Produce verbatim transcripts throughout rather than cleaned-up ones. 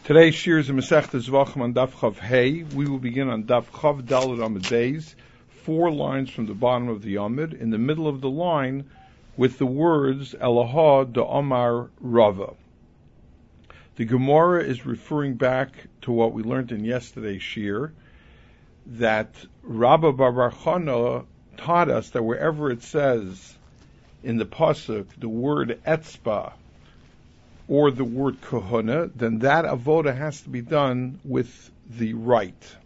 Today's shir is a Masechta Zvachim on Daf Chav Hey. We will begin on Daf Chav Daled Amud Beis, four lines from the bottom of the Amud, in the middle of the line, with the words Elaha de Omar Rava. The Gemara is referring back to what we learned in yesterday's shir, that Rabba Bar Chana taught us that wherever it says in the pasuk the word etzba or the word kahuna, then that avoda has to be done with the right.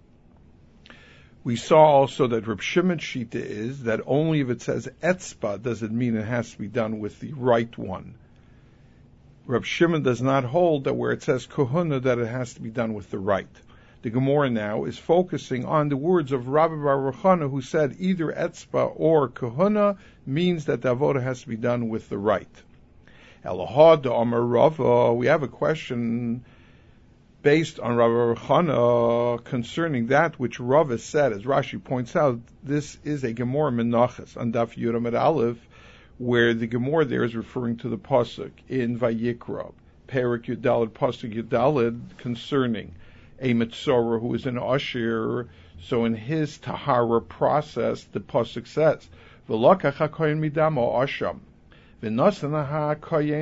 We saw also that Reb Shimon's shita is that only if it says etzba does it mean it has to be done with the right one. Reb Shimon does not hold that where it says kahuna that it has to be done with the right. The Gemara now is focusing on the words of Rabbi Bar Chana, who said either etzba or kahuna means that the avoda has to be done with the right. Elaha de Amar Rava, we have a question based on Rabbi Chana concerning that which Rava said. As Rashi points out, this is a Gemara Menachas on Daf Yud Amud Aleph, where the Gemara there is referring to the pasuk in Vayikra, Perik Yudalid, pasuk Yudalid, concerning a Mitzorah who is an Asher. So in his Tahara process, the pasuk says, V'lakach hakoyin midamo asham. So the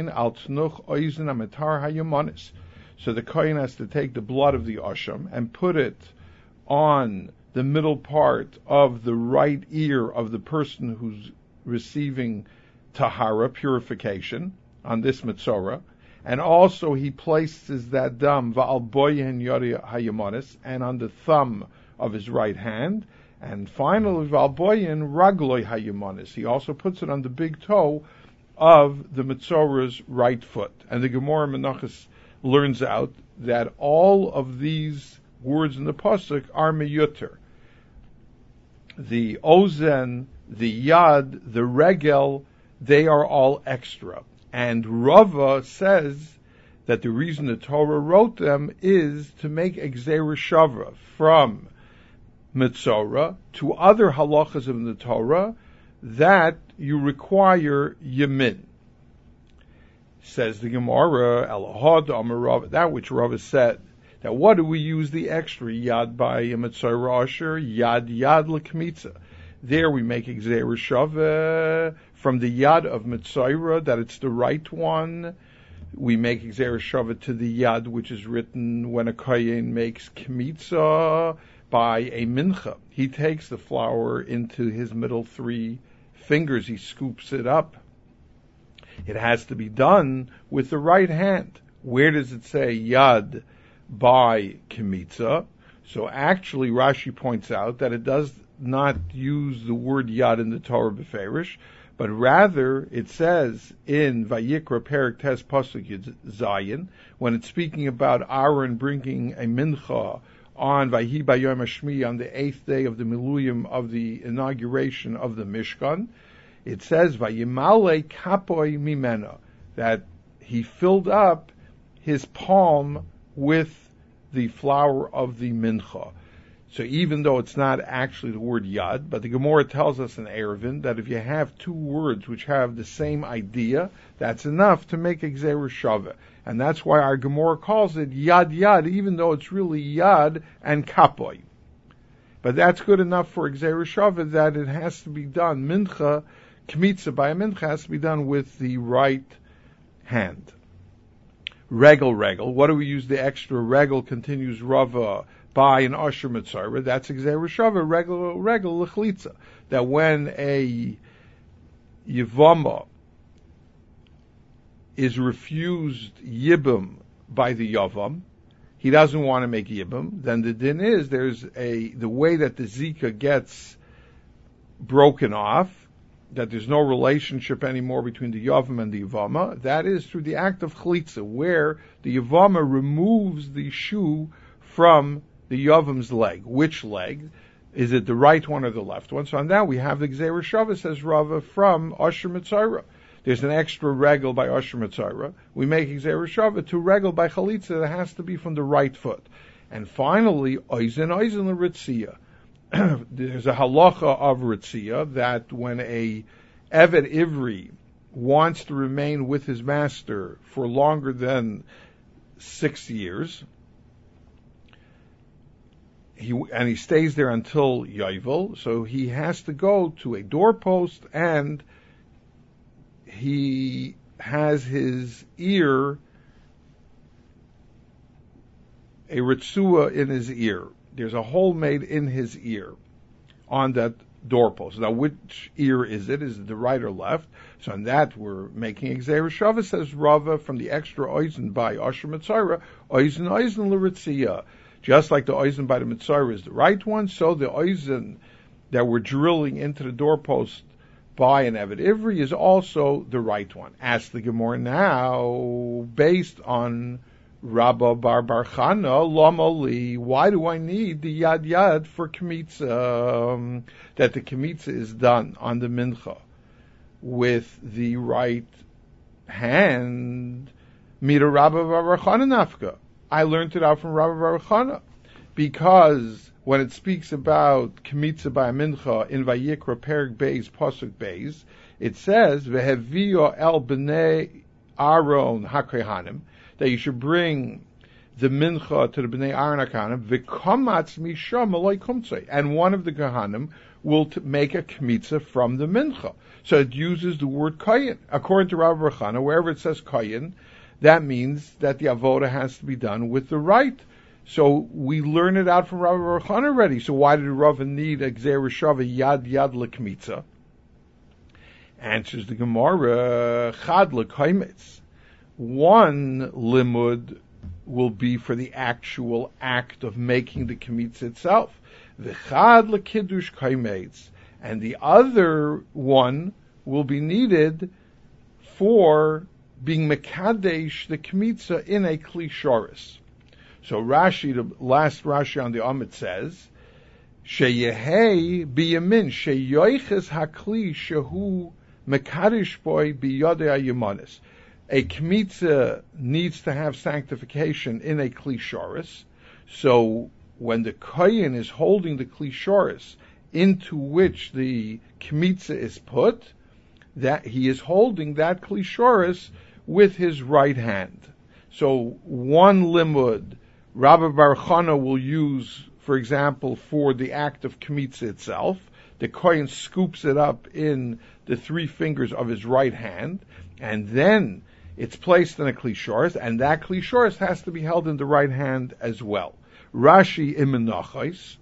kohen has to take the blood of the asham and put it on the middle part of the right ear of the person who's receiving tahara, purification, on this mitzorah. And also he places that dam va'al boyen yori hayamanis, and on the thumb of his right hand. And finally va'al boyen ragloi hayamanis. He also puts it on the big toe of the Mitzorah's right foot. And the Gemara Menachos learns out that all of these words in the pasuk are meyuter. The ozen, the yad, the regel, they are all extra. And Rava says that the reason the Torah wrote them is to make Gzeira Shava from Mitzorah to other halachas of the Torah that you require yamin. Says the Gemara, Elahad Amar Rava, that which Rava said. Now, what do we use the extra yad by a Mitzorah Asher? Yad yad l'kmitza. There we make Gzeira Shava from the yad of Mitzorah, that it's the right one. We make Gzeira Shava to the yad which is written when a kohen makes kmitza by a mincha. He takes the flour into his middle three fingers, he scoops it up. It has to be done with the right hand. Where does it say yad by kmitza? So actually Rashi points out that it does not use the word yad in the Torah beferish, but rather it says in Vayikra Perik Tes Pasuk Zayin, when it's speaking about Aaron bringing a mincha on Vayhi Bayom Hashmi, on the eighth day of the Miluyim of the inauguration of the Mishkan, it says Vayimale Kapoi Mimena, that he filled up his palm with the flour of the mincha. So even though it's not actually the word yad, but the Gemara tells us in Eruvin that if you have two words which have the same idea, that's enough to make a Gzeira Shava. And that's why our Gemara calls it yad yad, even though it's really yad and kapoy. But that's good enough for Gzeira Shava, that it has to be done. Mincha, kmitza by a mincha has to be done with the right hand. Regel, regel. What do we use the extra regel? Continues Rava by an Asher Mitzorah. That's Gzeira Shava, regel, regel, l'chlitza. That when a Yivama is refused Yibum by the Yavam, he doesn't want to make Yibum, then the din is, there's a, the way that the Zika gets broken off, that there's no relationship anymore between the Yavam and the Yavama, that is through the act of Chlitza, where the Yavama removes the shoe from the Yavam's leg. Which leg? Is it the right one or the left one? So on that we have the Gzeira Shava, says Rava, from Asher Mitzorah. There's an extra regel by Asher Mitzorah. We make Gzeira Shava to regel by Chalitza that has to be from the right foot. And finally, Oizen, Oizen l'Ritziyah. There's a halacha of Ritziyah that when a Eved Ivri wants to remain with his master for longer than six years. He, and he stays there until Yovel, so he has to go to a doorpost, and he has his ear, a ritzua in his ear. There's a hole made in his ear on that doorpost. Now, which ear is it? Is it the right or left? So on that, we're making Xer Shava, says Rava, from the extra oizen by Asher Mitzayra, oizen oizen l'ritzia. Just like the oizen by the Mitzayra is the right one, so the oizen that we're drilling into the doorpost by an Eved Ivri is also the right one. Ask the Gemara now, based on Rabba Bar Bar Chana, Lama Li, why do I need the Yad Yad for Kmitza? Um, that the Kmitza is done on the Mincha with the right hand. Mita Rabba Bar Bar Chana Nafka. I learned it out from Rabba Bar Chana, because when it speaks about Kmitza by a Mincha in Vayikra Perek Beis Pasuk Beis, it says Vehevio El Bnei Aaron HaKohanim, that you should bring the mincha to the Bnei Aaron HaKohanim, v'kamatz misham aloi kumtzei, and one of the Kohanim will t- make a kmitza from the mincha. So it uses the word kayin. According to Rav Rechana, wherever it says kayin, that means that the avoda has to be done with the right. So we learn it out from Rav Rechana already. So why did Rav need a Gzer Shava yad yad lekmitza? Answers the Gemara, chad lekaimitz. One limud will be for the actual act of making the kmitza itself. V'chad lekiddush kaimetz. And the other one will be needed for being mekadesh the kmitza in a kli shoris. So Rashi, the last Rashi on the Amid says, Sheyehei biyamin sheyoiches hakli shehu mekadesh boy biyodei ayumanis. A kmitza needs to have sanctification in a kli shoris. So when the kohen is holding the kli shoris into which the kmitza is put, that he is holding that kli shoris with his right hand. So one limud, Rabbi Bar Chana will use, for example, for the act of kmitza itself. The kohen scoops it up in the three fingers of his right hand, and then it's placed in a kli shoris, and that kli shoris has to be held in the right hand as well. Rashi in Menachos,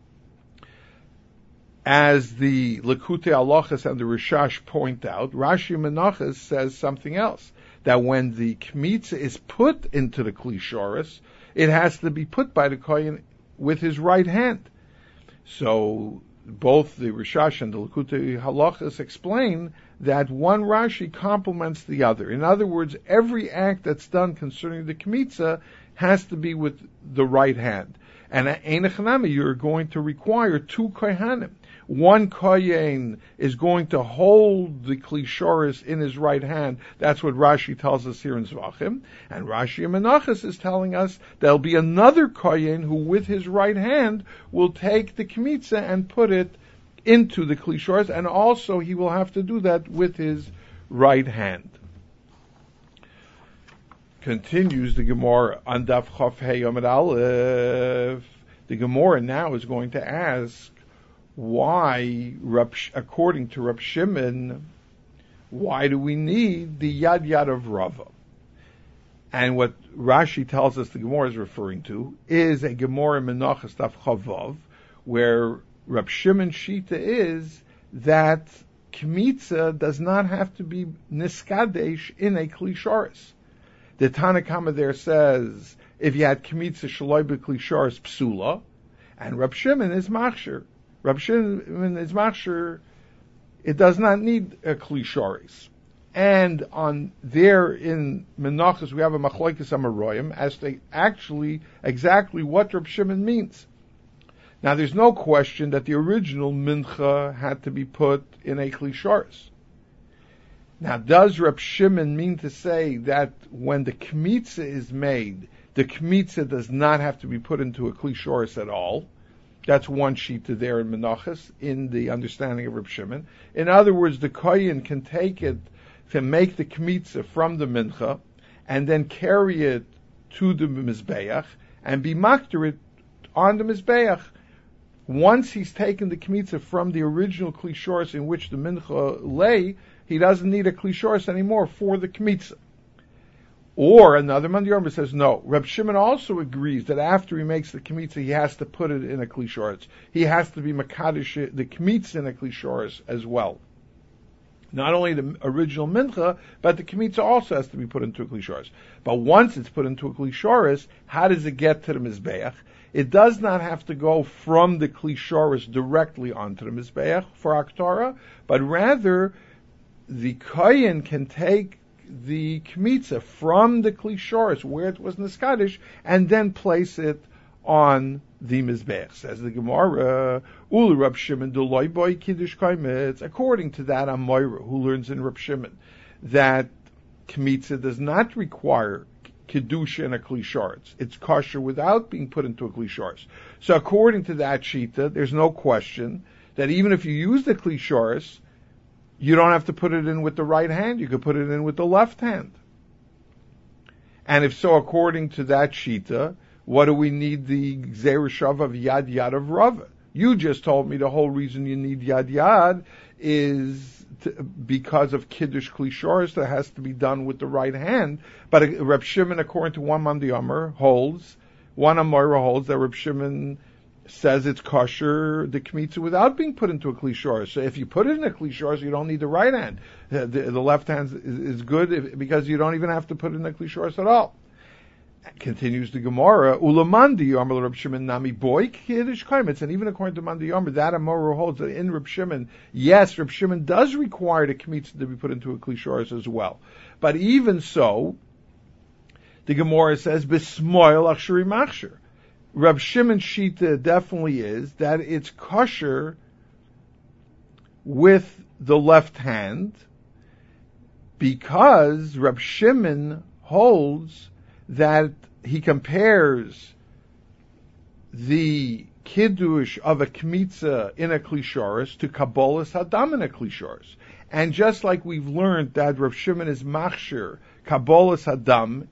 as the Likutei Halachos and the Rishash point out, Rashi in Menachos says something else, that when the kmitza is put into the kli shoris, it has to be put by the kohen with his right hand. So both the Rishash and the Likutei Halachos explain that one Rashi complements the other. In other words, every act that's done concerning the kmitza has to be with the right hand. And at Einachanami, you're going to require two kohanim. One kohen is going to hold the kli shoris in his right hand. That's what Rashi tells us here in Zvachim. And Rashi in Menachos is telling us there'll be another kohen who, with his right hand, will take the kmitza and put it into the kli shoris, and also he will have to do that with his right hand. Continues the Gemara on Daf Chaf Hey Amud Aleph. The Gemara now is going to ask why, according to Rab Shimon, why do we need the Yad Yad of Rava? And what Rashi tells us the Gemara is referring to is a Gemara Menachos Daf Chavav, where Rab Shimon Shita is that kmitza does not have to be niskadesh in a kli shoris. The Tanna Kama there says if you had kmitza shaloi b'kli shoris psula, and Rab Shimon is machshir. Rab Shimon is machshir. It does not need a kli shoris. And on there in Menachos we have a machlokes amaroyim as to actually exactly what Rab Shimon means. Now, there's no question that the original mincha had to be put in a kli shoris. Now, does Reb Shimon mean to say that when the kmitza is made, the kmitza does not have to be put into a kli shoris at all? That's one shita there in Menachos, in the understanding of Reb Shimon. In other words, the kohen can take it, can make the kmitza from the mincha, and then carry it to the Mizbeach and be makter it on the Mizbeach. Once he's taken the kmitza from the original Kli Shoros in which the mincha lay, he doesn't need a Kli Shoros anymore for the kmitza. Or another Mandi Yomer says, no, Reb Shimon also agrees that after he makes the kmitza, he has to put it in a Kli Shoros. He has to be makadosh the kmitza in a Kli Shoros as well. Not only the original mincha, but the kmitza also has to be put into a Kli Shoros. But once it's put into a Kli Shoros, how does it get to the Mizbeach? It does not have to go from the Kli Shoros directly onto the Mizbeach for Aktara, but rather the Kohen can take the kmitza from the Kli Shoros where it was Niskadish and then place it on the Mizbeach. Says the Gemara, Ulu Rab Shimon Deloy Boy Kiddush Kaimitz. According to that Amoira, who learns in Rab Shimon, that kmitza does not require Kedusha in a Kli Shoros. It's kosher without being put into a Kli Shoros. So according to that Shita, there's no question that even if you use the Kli Shoros, you don't have to put it in with the right hand. You could put it in with the left hand. And if so, according to that Shita, what do we need the Gzeir of Yad Yad of Rava? You just told me the whole reason you need Yad Yad is to, because of Kiddush Kli Shoros that has to be done with the right hand. But Reb Shimon, according to one Mandi Yomer, holds, one Amoira holds that Reb Shimon says it's kosher, the kmitza, without being put into a Kli Shoros. So if you put it in a Kli Shoros, you don't need the right hand. The, the, the left hand is, is good if, because you don't even have to put it in a Kli Shoros at all. Continues the Gemara, Ulamandi Yomer Reb Shimon Nami Boy Kiddush Kaimitz, and even according to Mandi Yomer, that Amora holds that in Reb Shimon, yes, Reb Shimon does require the kmitza to be put into a Kli Shoros as well. But even so, the Gemara says, Bismoil Achshuri Machshir. Reb Shimon's Shita definitely is that it's kosher with the left hand because Reb Shimon holds that he compares the kiddush of a kmitza in a Kli Shoros to Kabbalas Hadam in a Kli Shoros. And just like we've learned that Reb Shimon is machshir Kabbalas Hadam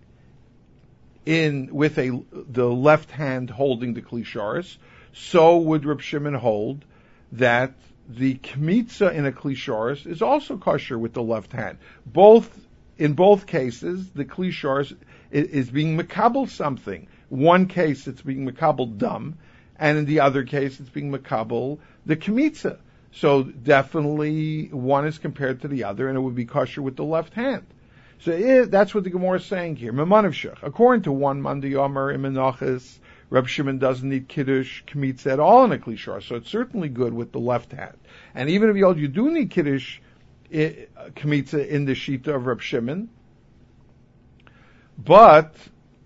in with a the left hand holding the Kli Shoros, so would Reb Shimon hold that the kmitza in a Kli Shoros is also kosher with the left hand. Both in both cases, the Kli Shoros is, is being makabel something. One case it's being makabel dam, and in the other case it's being makabel the kmitza. So definitely one is compared to the other, and it would be kosher with the left hand. So it, that's what the Gemara is saying here. According to one Mandi Yomer in Menachos, Reb Shimon doesn't need Kiddush Kmitza at all in a Kli Shoros, so it's certainly good with the left hand. And even if you hold you do need Kiddush Kmitza in the Shita of Reb Shimon, but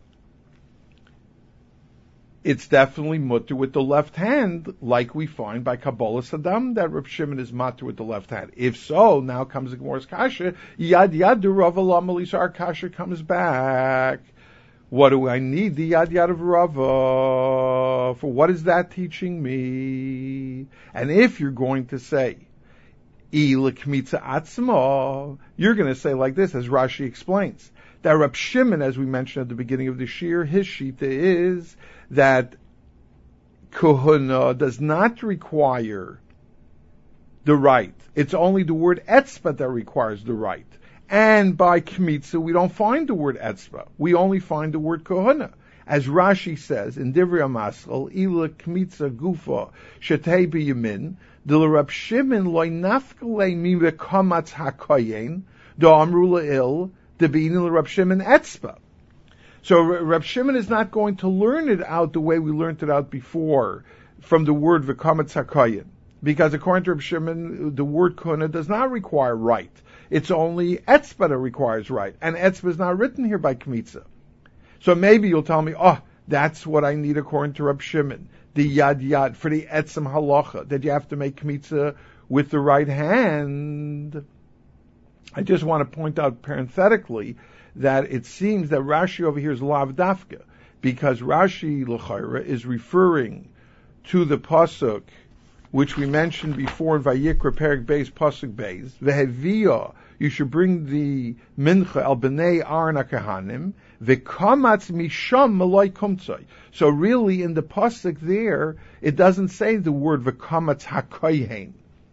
it's definitely mutter with the left hand, like we find by Kabbalas Hadam that Reb Shimon is mutter with the left hand. If so, now comes the Gemara's kasha. Yad Yad du Rava Lamalisa. Our kasha comes back. What do I need the Yad Yad of Rava for? What is that teaching me? And if you're going to say Ila Kmitza Atzma, you're going to say like this, as Rashi explains, that Reb Shimon, as we mentioned at the beginning of the shir, his shita is that kohuna does not require the right. It's only the word etzba that requires the right. And by kmitza, we don't find the word etzba. We only find the word kohuna. As Rashi says in Divrei HaMaskal, ila kmitza gufa shetei biyamin, the Reb Shimon loy nafkalei mi v'kamatz hakoyen, do amru le'il, the bein Reb Shimon etzba. So Reb Shimon is not going to learn it out the way we learned it out before, from the word v'kamatz hakoyen, because according to Reb Shimon, the word kuna does not require right. It's only etzba that requires right, and etzba is not written here by kmitza. So maybe you'll tell me, oh, that's what I need according to Reb Shimon, the yad yad for the etzem halacha, that you have to make kmitza with the right hand. I just want to point out parenthetically that it seems that Rashi over here is lav dafka, because Rashi l'chayra is referring to the pasuk which we mentioned before in Vayikra Perek Beis pasuk Beis, veheviyah, you should bring the mincha al bnei Aaron HaKahanim, V'kamatz misham maloi kumtzai. So really, in the pasuk there, it doesn't say the word v'kamatz hakohen.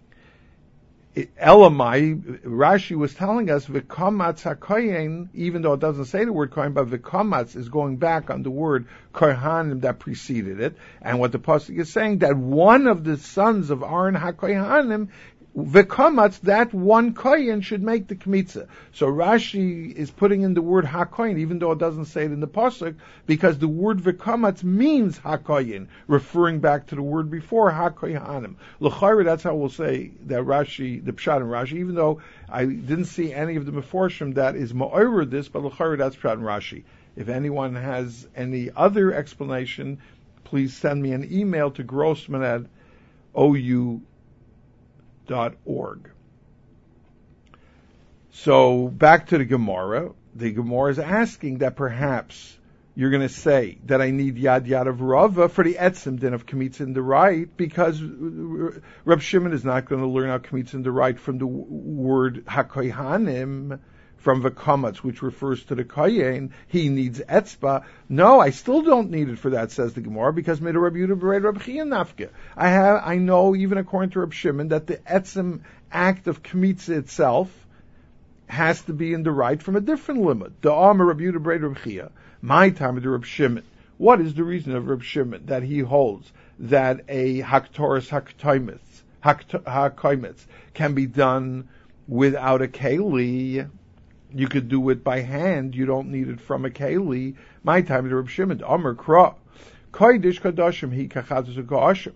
Elamai, Rashi was telling us v'kamatz hakohen, even though it doesn't say the word kohen, but v'kamatz is going back on the word kohanim that preceded it. And what the pasuk is saying, that one of the sons of Aaron hakohanim, v'kamatz, that one kohen should make the kmitza. So Rashi is putting in the word hakohen, even though it doesn't say it in the pasuk, because the word v'kamatz means hakohen, referring back to the word before hakohanim. L'chayra, that's how we'll say that Rashi, the pshat in Rashi, even though I didn't see any of the meforshim that is ma'orer this, but l'chayra, that's pshat in Rashi. If anyone has any other explanation, please send me an email to grossman at O U dot org. So back to the Gemara. The Gemara is asking that perhaps you're going to say that I need Yad Yad of Rava for the Etzim din of Kmitza in the right, because Reb Shimon is not going to learn out Kmitza in the right from the word HaKohanim, from V'kamatz, which refers to the Kohen. He needs Etzba. No, I still don't need it for that, says the Gemara, because Mida Reb Yehuda B'rei Reb Chia Nafka. I have, I know, even according to Reb Shimon, that the Etzim act of Kmitza itself has to be in the right from a different limit. The Amar Reb Yehuda B'rei Reb Chia, my time of the Reb Shimon. What is the reason of Reb Shimon that he holds that a Haktoris Hakoimitz can be done without a Keli? You could do it by hand. You don't need it from a keli. My time to Reb Shimon. Amar Kra. Kodesh Kadoshim Hi Kachatos U'Ka'ashim.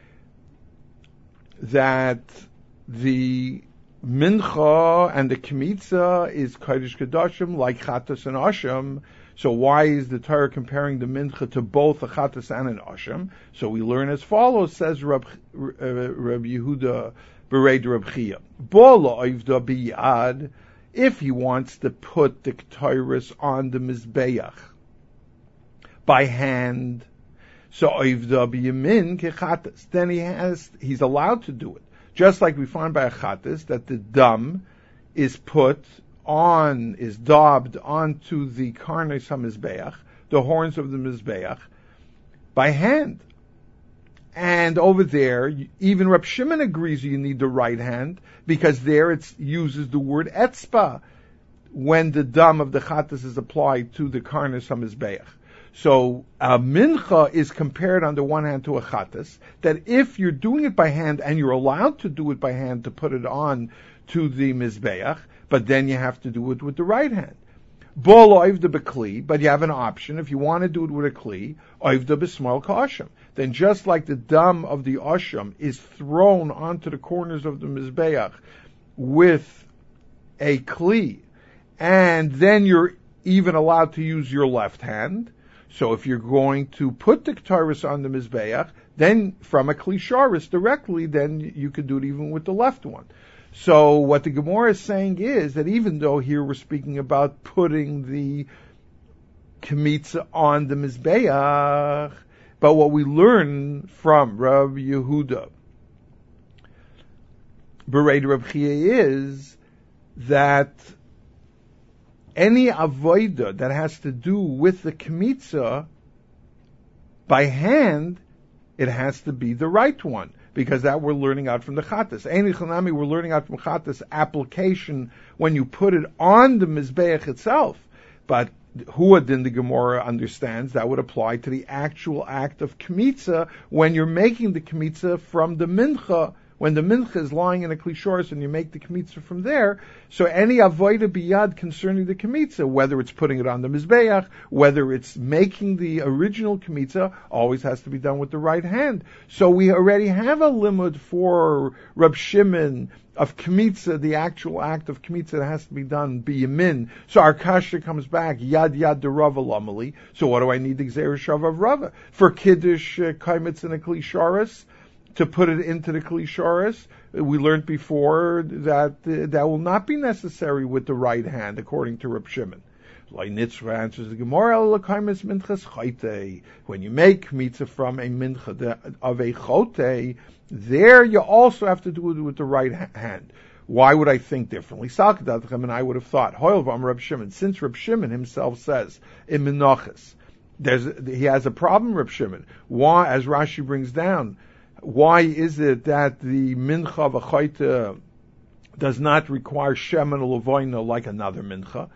That the mincha and the kmitza is Kodesh Kadoshim like Chatos and Asham. So why is the Torah comparing the mincha to both a Chatos and an Asham? So we learn as follows, says Reb, uh, Reb Yehuda B'rei Reb Chia. Bo la'ovda biyad. If he wants to put the ketores on the mizbeach by hand, so oivda biyamin kechatas, then he has, he's allowed to do it. Just like we find by a chatas that the dam is put on, is daubed onto the karnes hamizbeach, the horns of the mizbeach, by hand. And over there, even Reb Shimon agrees you need the right hand, because there it uses the word etzba when the dam of the chatas is applied to the karnes hamizbeach. So a mincha is compared on the one hand to a chatas, that if you're doing it by hand, and you're allowed to do it by hand to put it on to the mizbeach, but then you have to do it with the right hand. Bo oivda b'kli, but you have an option. If you want to do it with a kli, oivda b'smal ka'asham. Then just like the dam of the asham is thrown onto the corners of the mizbeach with a kli, and then you're even allowed to use your left hand. So if you're going to put the ketores on the mizbeach, then from a kli sharis directly, then you could do it even with the left one. So what the Gemara is saying is that even though here we're speaking about putting the kmitza on the mizbeach, but what we learn from Rav Yehuda B'rei Reb Chia is that any avodah that has to do with the kmitza by hand, it has to be the right one, because that we're learning out from the chatas. Eini chanami, we're learning out from chatas application when you put it on the mizbeach itself. But Huadin, the Gemara understands, that would apply to the actual act of kmitza when you're making the kmitza from the mincha, when the mincha is lying in a klishoris and you make the kmitza from there. So any avoida biyad concerning the kmitza, whether it's putting it on the mizbeach, whether it's making the original kmitza, always has to be done with the right hand. So we already have a limud for Reb Shimon of kmitza, the actual act of kmitza that has to be done biyamin. So our kasha comes back, yad yad de Rava lamali. So what do I need the gzerushav of Rava? For kiddush uh, kaimitz in a klishoris, to put it into the klisharis, we learned before that uh, that will not be necessary with the right hand, according to Reb Shimon. Nitzra answers the Gemara, when you make mitzvah from a mincha of a chote, there you also have to do it with the right hand. Why would I think differently? And I would have thought, Hoylvam Reb Shimon, since Reb Shimon himself says in Menachos, there's he has a problem, Reb Shimon. Why, as Rashi brings down, why is it that the mincha v'chayta does not require Shem and Levoina like another mincha?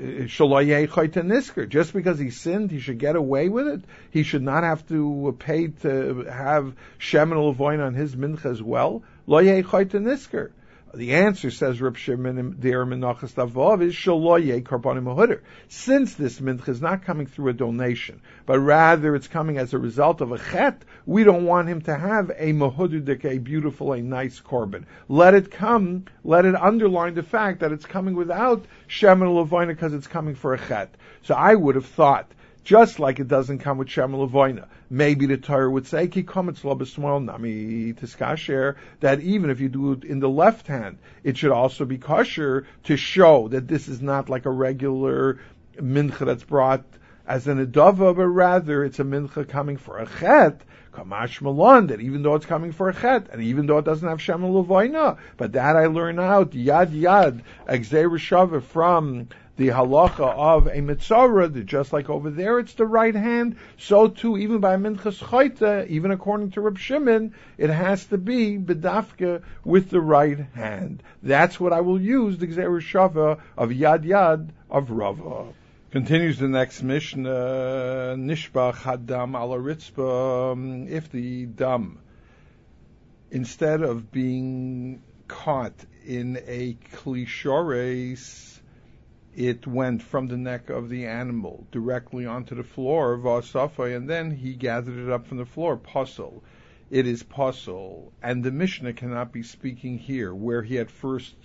Just because he sinned, he should get away with it. He should not have to pay to have Shem and Levoina on his mincha as well. Lo yeh chayta nisker. The answer, says Reb Shimon there Menachos Tavov, is shaloye karbanim mahuder. Since this mincha is not coming through a donation, but rather it's coming as a result of a chet, we don't want him to have a mahudik, a beautiful, a nice korban. Let it come, let it underline the fact that it's coming without Shem and Levoina because it's coming for a chet. So I would have thought, just like it doesn't come with Shem and Levoina, maybe the Torah would say, Ki kometz lo b'smoil nami tiskasher, that even if you do it in the left hand, it should also be kosher to show that this is not like a regular mincha that's brought as an adava, but rather it's a mincha coming for a chet, kamash malon, that even though it's coming for a chet, and even though it doesn't have Shem and Levoina, but that I learn out, yad yad, exer shava from the halacha of a mitzvah, that just like over there it's the right hand, so too, even by minchas chayta, even according to Reb Shimon, it has to be bedafka with the right hand. That's what I will use, the gzeir shava of yad yad of Rava. Continues the next Mishnah, Nishbach hadam ala ritzba, if the dam, instead of being caught in a klishores, it went from the neck of the animal directly onto the floor, v'asafai, and then he gathered it up from the floor, pasul. It is pasul, and the Mishnah cannot be speaking here, where he had first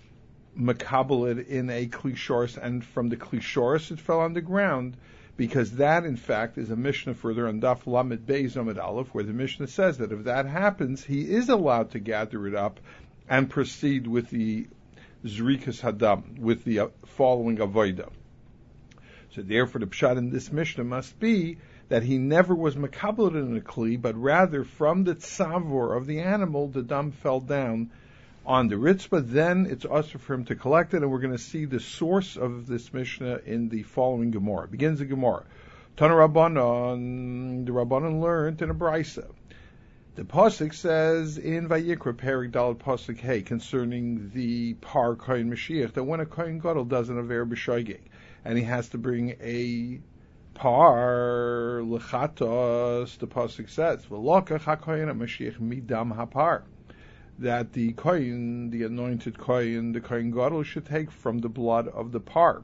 makabel it in a klishores, and from the klishores it fell on the ground, because that, in fact, is a Mishnah further on Daf Lamed Beis Amud Aleph, where the Mishnah says that if that happens, he is allowed to gather it up and proceed with the Zrikas Hadam, with the uh, following Avodah. So therefore the pshat in this Mishnah must be that he never was makabel in a kli, but rather from the tzavor of the animal, the dam fell down on the ritzpah, then it's also for him to collect it, and we're going to see the source of this Mishnah in the following Gemara. It begins the Gemara. Tana Rabbanon, the Rabbanon learned in a Brisa. The pasuk says in Vayikra Perik Daled pasuk Hey concerning the par kohen Mashiach that when a kohen gadol does an aver b'shoigeg and he has to bring a par lechatos, the pasuk says v'lokach hakohen Mashiach midam hapar, that the kohen, the anointed kohen, the kohen gadol should take from the blood of the par.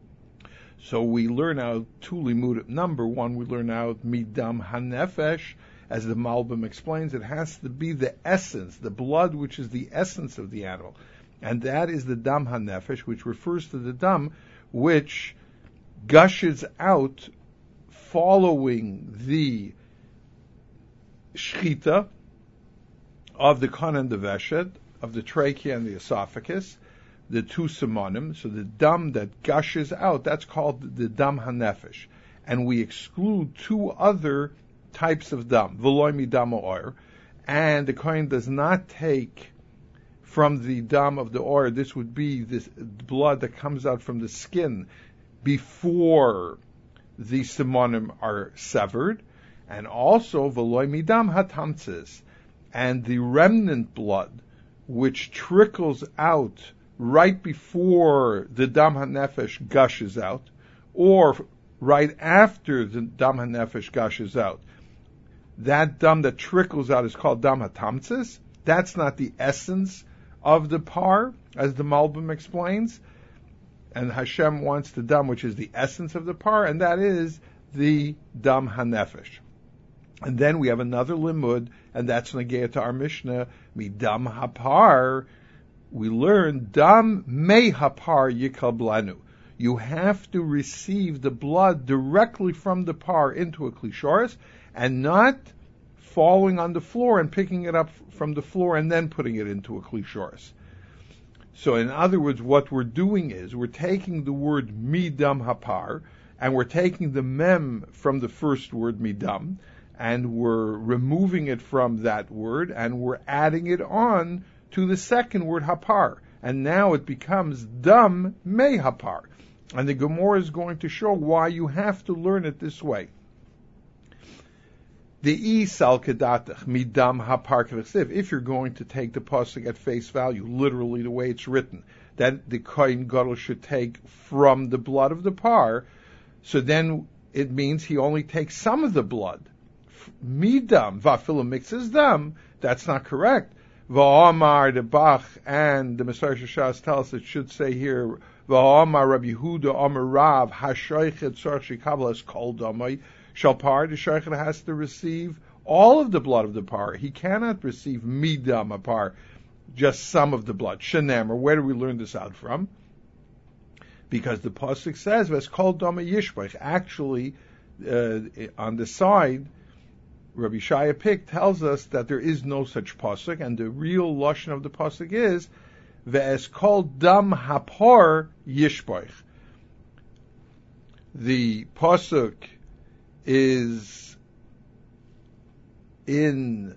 So we learn out two limud. Number one, we learn out midam hanefesh. As the Malbim explains, it has to be the essence, the blood which is the essence of the animal. And that is the dam hanefesh, which refers to the dam which gushes out following the shchita of the kan and the veshet, of the trachea and the esophagus, the two simonim. So the dam that gushes out, that's called the dam hanefesh. And we exclude two other types of dam, v'loy midam or, and the kohen does not take from the dam of the or. This would be this blood that comes out from the skin before the simonim are severed, and also v'loy midam hatamtzes, and the remnant blood which trickles out right before the dam hanefesh gushes out, or right after the dam hanefesh gushes out. That dam that trickles out is called dam hatamtzes. That's not the essence of the par, as the Malbim explains. And Hashem wants the dam which is the essence of the par, and that is the dam hanefesh. And then we have another limud, and that's negea to our Mishnah, midam hapar. We learn dam me hapar yikal blanu. You have to receive the blood directly from the par into a klishores, and not falling on the floor and picking it up from the floor and then putting it into a klishores. So in other words, what we're doing is we're taking the word midam hapar, and we're taking the mem from the first word midam, and we're removing it from that word, and we're adding it on to the second word hapar. and now it becomes dam mei hapar. And the Gemara is going to show why you have to learn it this way. The isal kedatach midam hapar k'v'chsiv. If you're going to take the pasuk at face value, literally the way it's written, that the kohen gadol should take from the blood of the par, so then it means he only takes some of the blood. Midam va'filu mixes dam. That's not correct. Va'amar the Bach and the Messiah Shas tell us it should say here Va'amar Rabbi Yehuda Amar Rav Hashoichet Tzarich Shekabel Kol Damai Shal Par. The Shoichet has to receive all of the blood of the par. He cannot receive midam a par, just some of the blood. Shenemer. Where do we learn this out from? Because the pasuk says Ves Kol Damai Yishbach. Actually, uh, on the side, Rabbi Shaya Pick tells us that there is no such pasuk, and the real lashon of the pasuk is Ve'es kol dam hapar yishboich. The pasuk is in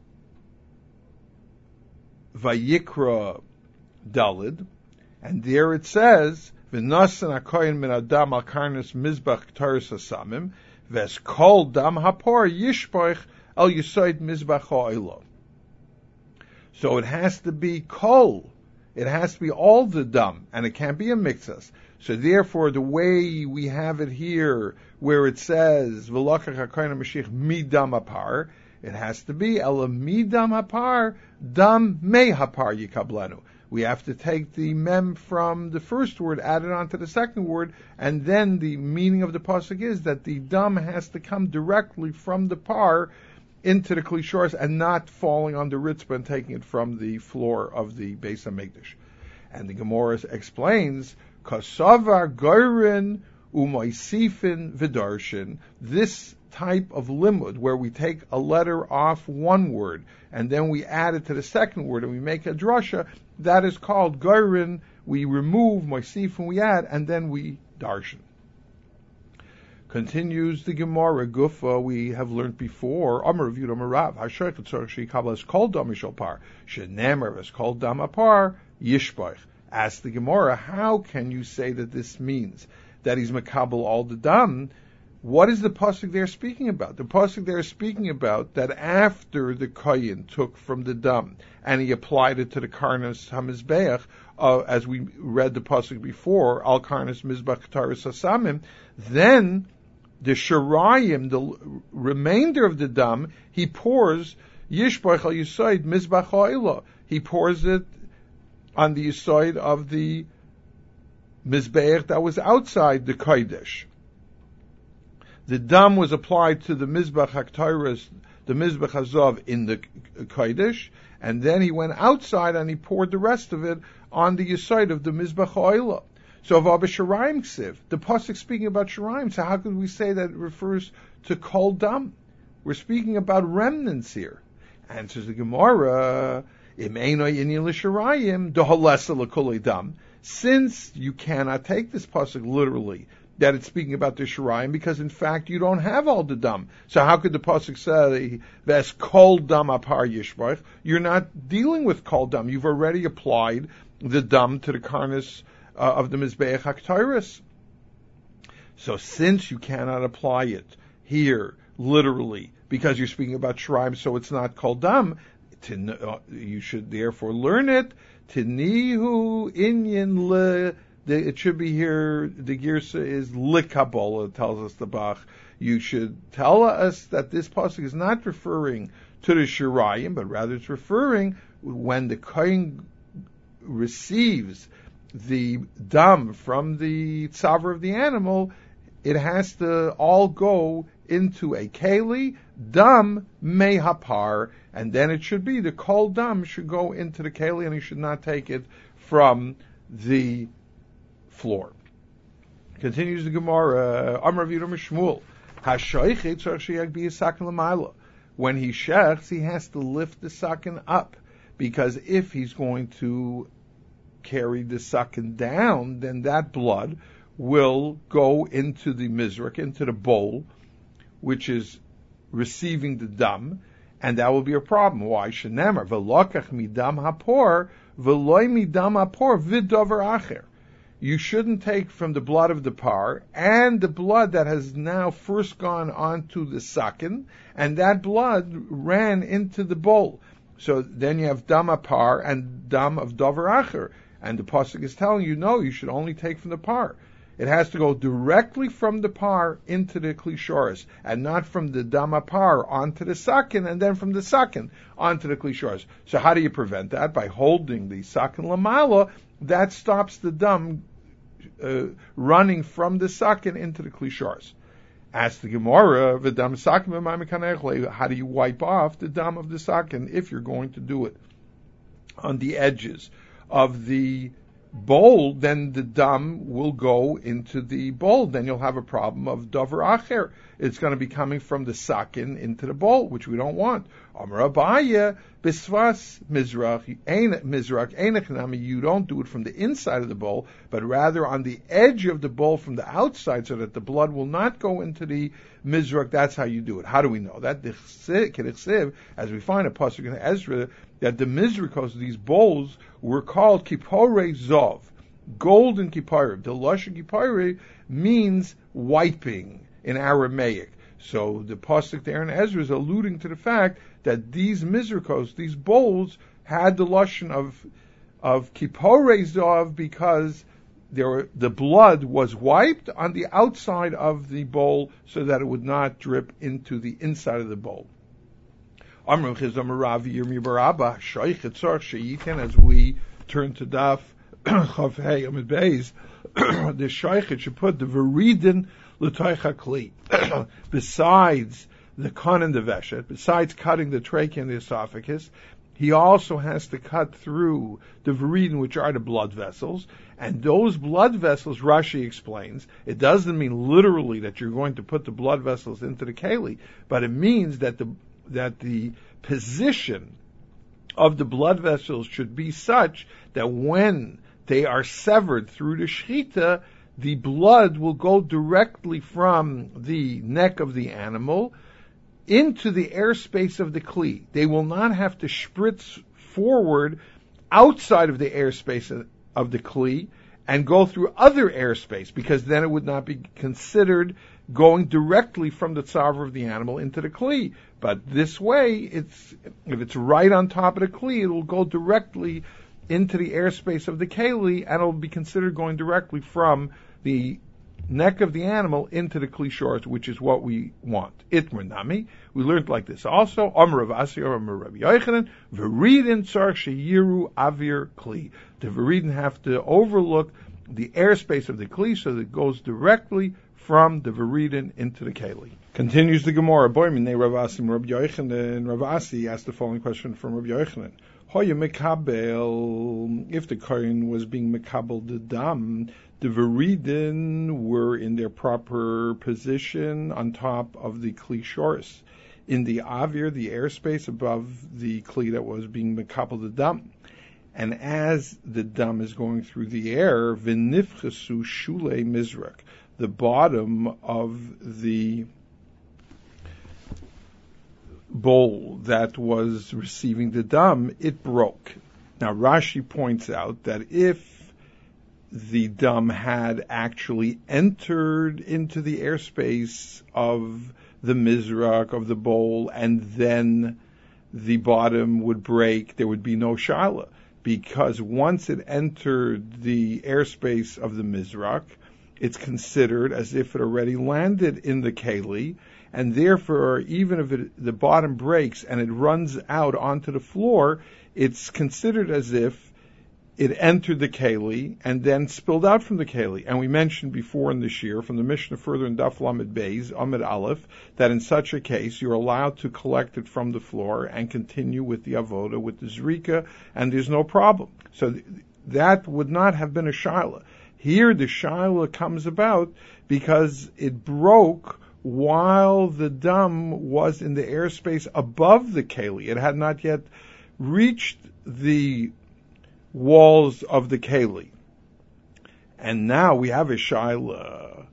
Vayikra Dalid, and there it says V'nasan hakoyin min adam al karnas mizbach taris hasamim. Ves kol dam hapor yishboich el yisoid mizbach ha'olah. So it has to be kol. It has to be all the dam, and it can't be a mixas. So therefore, the way we have it here, where it says v'lakach hakoyin mashiach midam hapar, it has to be ela midam hapar dam mei hapar yikablenu. We have to take the mem from the first word, add it on to the second word, and then the meaning of the pasuk is that the dam has to come directly from the par into the klishors and not falling on the ritzvah and taking it from the floor of the Beis HaMikdash. And the Gemara explains, Kasavar goyrin umoisifin v'darshin. This type of limud, where we take a letter off one word and then we add it to the second word and we make a drasha, that is called goyrin. We remove moisif and we add, and then we darshan. Continues the Gemara Gufa, we have learned before. Amar Rav Yudah Amar Rav Hashoichet Tzarich Shekabel Kol Dam Mishal Par Shenemer Ves Kol Dam Apar Yishboich. Ask the Gemara, how can you say that this means that he's makabel all the dam? What is the pasuk there speaking about? The pasuk there is speaking about that after the kohen took from the dam and he applied it to the karnas hamizbeach, uh, as we read the pasuk before, al karnas mizbach taris hasamim, then the shirayim, the remainder of the dam, he pours yishbach al yisoid mizbach ha'ila. He pours it on the yisoid of the mizbeach that was outside the kodesh. The dam was applied to the Mizbach HaKtairas, the Mizbach Hazav in the Kodesh, and then he went outside and he poured the rest of it on the Yesod of the Mizbach Ha'olah. So Vav Shirayim Ksiv, the pasuk speaking about Shirayim, so how could we say that it refers to Kol Dam? We're speaking about remnants here. Answers the Gemara, Im Eino Yinyan L'Shirayim, Dohalesa L'Kolei Dam. Since you cannot take this pasuk literally, that it's speaking about the Shirayim, because in fact you don't have all the dam. So how could the pasuk say Ves kol dam apar yishbach? You're not dealing with kol dam. You've already applied the dam to the karnas uh, of the mizbeach haktaris. So since you cannot apply it here literally because you're speaking about Shirayim, so it's not kol dam, to, uh, you should therefore learn it. Tinihu inyan le. The, it should be here, the girsa is likabol, tells us the Bach. You should tell us that this pasuk is not referring to the Shirayim, but rather it's referring when the kohen receives the dam from the tzavra of the animal, it has to all go into a keli, dam mei hapar, and then it should be the kol dam should go into the keli, and he should not take it from the floor. Continues the Gemara, Amar Rav Yudah Mishmuel, Hashoichet tzarich sheyag b'yisakin l'mayla. When he shechs, he has to lift the sakin up, because if he's going to carry the sakin down, then that blood will go into the mizrak, into the bowl, which is receiving the dam, and that will be a problem. Why? Shenemar v'lokach midam hapor v'loy midam apor v'dover acher. You shouldn't take from the blood of the par and the blood that has now first gone onto the sakin, and that blood ran into the bowl. So then you have dam apar and dam of dover acher. And the pasuk is telling you, no, you should only take from the par. It has to go directly from the par into the klishoris, and not from the dam apar onto the sakin, and then from the sakin onto the klishoris. So how do you prevent that? By holding the sakin lamala. That stops the dam uh, running from the sakin into the klishoris. Ask the Gemara, v'dam sakin b'may, how do you wipe off the dam of the sakin if you're going to do it on the edges of the bowl? Then the dam will go into the bowl. Then you'll have a problem of dover acher. It's going to be coming from the sakin into the bowl, which we don't want. Amar Abaye, bisvas mizrach, mizrach, einachnami. You don't do it from the inside of the bowl, but rather on the edge of the bowl from the outside, so that the blood will not go into the mizrach. That's how you do it. How do we know that? As we find a pasuk in Ezra, that the mizrachos, these bowls, were called kiporei zov, golden kiporei. The lashon kiporei means wiping in Aramaic. So the pasuk there in Ezra is alluding to the fact that these mizrachos, these bowls, had the lashon of of kiporei zov because there were, the blood was wiped on the outside of the bowl so that it would not drip into the inside of the bowl. As we turn to Daf Chav Hey Amid Beis, the Shaychet should put the Veridin L'Toich HaKli. Besides the Kan and the Veshet, besides cutting the trachea and the esophagus, he also has to cut through the Veridin, which are the blood vessels. And those blood vessels, Rashi explains, it doesn't mean literally that you're going to put the blood vessels into the keli, but it means that the that the position of the blood vessels should be such that when they are severed through the shechita, the blood will go directly from the neck of the animal into the airspace of the kli. They will not have to spritz forward outside of the airspace of, of the kli and go through other airspace, because then it would not be considered going directly from the tzavar of the animal into the kli. But this way, it's if it's right on top of the kli, it will go directly into the airspace of the keli, and it will be considered going directly from the neck of the animal into the kli shores, which is what we want. Itmer nami, we learned like this also. Amar Rav Asi, Amar Rabbi Yochanan, Veridin tzarich sheyiru avir kli. The Veridin have to overlook the airspace of the kli so that it goes directly from the Veridin into the keli. Continues the Gemara. Boy, minei Rav Asi, Rabbi Yochanan. Rav Asi asked the following question from Rabbi Yochanan. Hoya mekabel, if the kohen was being mekabel the dam, the Veridin were in their proper position on top of the kli shores, in the avir, the airspace above the kli that was being mekabel the dam. And as the dam is going through the air, v'nifchesu shulei mizrak, the bottom of the bowl that was receiving the dam, it broke. Now Rashi points out that if the dam had actually entered into the airspace of the mizrak, of the bowl, and then the bottom would break, there would be no shaila, because once it entered the airspace of the mizrak, it's considered as if it already landed in the keli, and therefore, even if it, the bottom breaks and it runs out onto the floor, it's considered as if it entered the keli and then spilled out from the keli. And we mentioned before in this year, from the Mishnah further in Daf Lamed Beis, Amid Aleph, that in such a case, you're allowed to collect it from the floor and continue with the avoda, with the zrika, and there's no problem. So th- that would not have been a shaila. Here, the shaila comes about because it broke while the dam was in the airspace above the keli. It had not yet reached the walls of the keli. And now we have a shaila.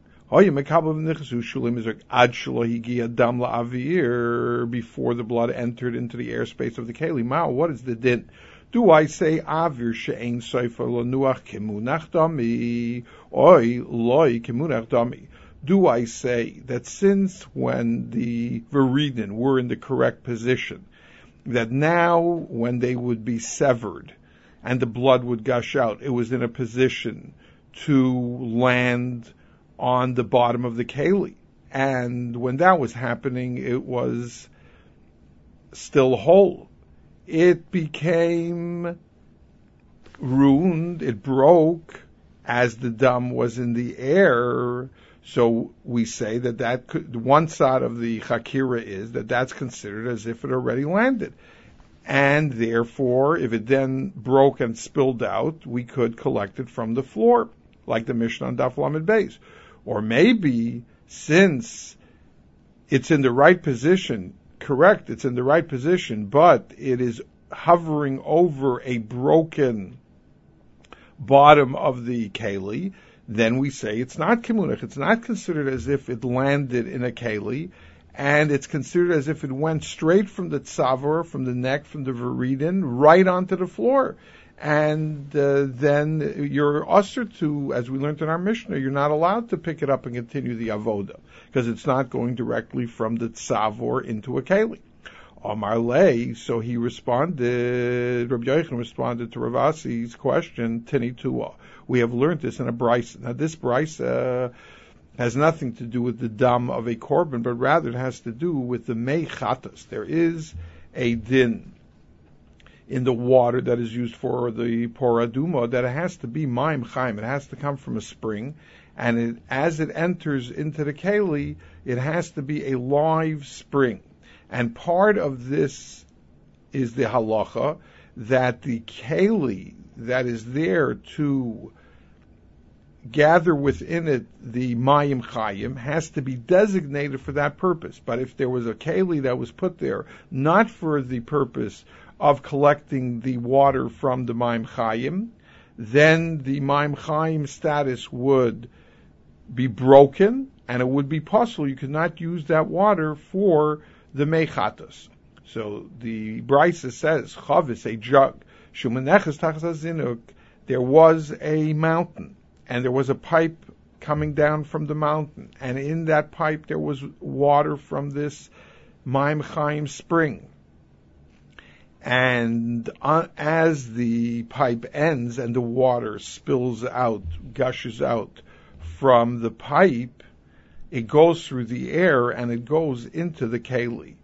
Before the blood entered into the airspace of the keli. Mao, what is the din? Do I say avir she'ein sofer lenuach kemunach dami, oi loi kemunach dami? Do I say that since when the Viridin were in the correct position, that now when they would be severed and the blood would gush out, it was in a position to land on the bottom of the keli? And when that was happening, it was still whole. It became ruined, it broke as the dam was in the air. So we say that that could, one side of the chakira is that that's considered as if it already landed. And therefore, if it then broke and spilled out, we could collect it from the floor, like the Mishnah on Daf Lamed Beis. Or maybe, since it's in the right position, correct, it's in the right position, but it is hovering over a broken bottom of the keli, then we say it's not kimunach. It's not considered as if it landed in a keli, and it's considered as if it went straight from the tzavar, from the neck, from the viridin, right onto the floor. And uh, then you're usher to, as we learned in our Mishnah, you're not allowed to pick it up and continue the avoda, because it's not going directly from the tzavor into a keli. Omar Lei, so he responded, Rabbi Yochanan responded to Rav Asi's question, Tini Tua. We have learned this in a brisa. Now this brisa uh, has nothing to do with the dam of a korban, but rather it has to do with the mei chatas. There is a din in the water that is used for the poraduma that it has to be maim chaim. It has to come from a spring, and it, as it enters into the keli, it has to be a live spring. And part of this is the halacha that the keli that is there to gather within it the mayim chayim has to be designated for that purpose. But if there was a keli that was put there not for the purpose of collecting the water from the mayim chayim, then the mayim chayim status would be broken and it would be possible. You could not use that water for the mechatos. So the brisa says, chavis, a jug, shumaneches tachas zinuk, there was a mountain, and there was a pipe coming down from the mountain, and in that pipe there was water from this Maim Chaim spring. And uh, as the pipe ends and the water spills out, gushes out from the pipe, it goes through the air and it goes into the keli.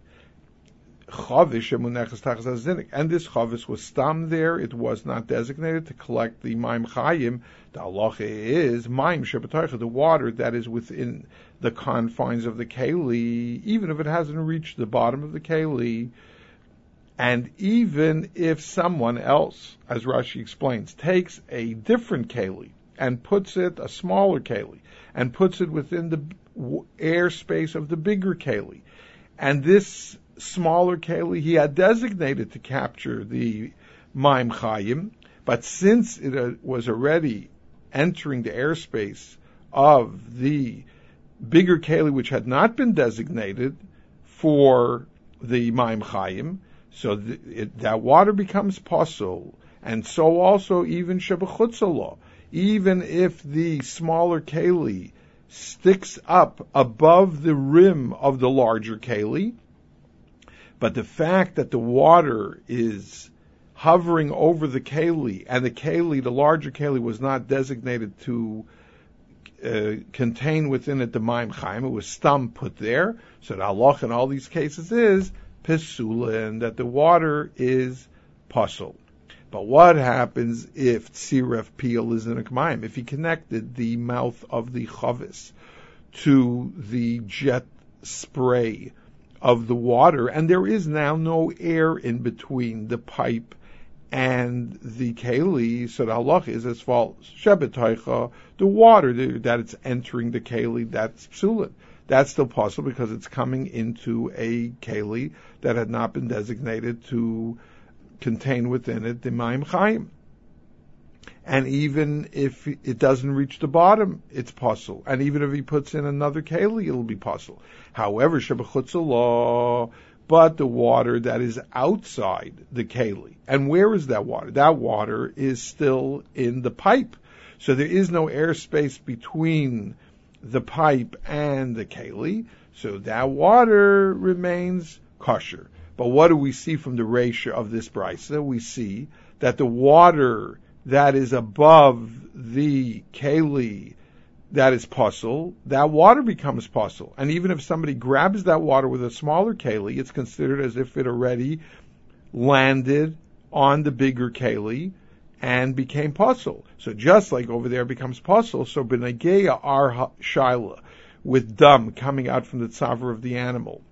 And this chavis was stam there. It was not designated to collect the maim chayim. The halacha is maim shebetaycha, the water that is within the confines of the keli, even if it hasn't reached the bottom of the keli, and even if someone else, as Rashi explains, takes a different keli and puts it, a smaller keli, and puts it within the airspace of the bigger keli, and this smaller keli he had designated to capture the maim chayim, but since it uh, was already entering the airspace of the bigger keli which had not been designated for the maim chayim, so the, it, that water becomes pasul, and so also even shebechutza, even if the smaller keli sticks up above the rim of the larger keli, but the fact that the water is hovering over the keli, and the keli, the larger keli, was not designated to uh, contain within it the maim chaim, it was stam put there, so the halach in all these cases is pesulin, that the water is pasul. But what happens if tziref peel is in a k'mayim? If he connected the mouth of the chavis to the jet spray of the water, and there is now no air in between the pipe and the keli, so the halach is as follows: shebetaycha, the water that it's entering the keli, that's psulin. That's still possible because it's coming into a keli that had not been designated to contain within it the maim chayim. And even if it doesn't reach the bottom, it's pasul. And even if he puts in another keli, it'll be pasul. However, shebechutza law, but the water that is outside the keli. And where is that water? That water is still in the pipe. So there is no airspace between the pipe and the keli. So that water remains kosher. But what do we see from the ratio of this brisa? We see that the water that is above the keli that is puzzle, that water becomes puzzle. And even if somebody grabs that water with a smaller keli, it's considered as if it already landed on the bigger keli and became puzzle. So just like over there becomes puzzle, so b'negeya ar shaila, with dam coming out from the tzavar of the animal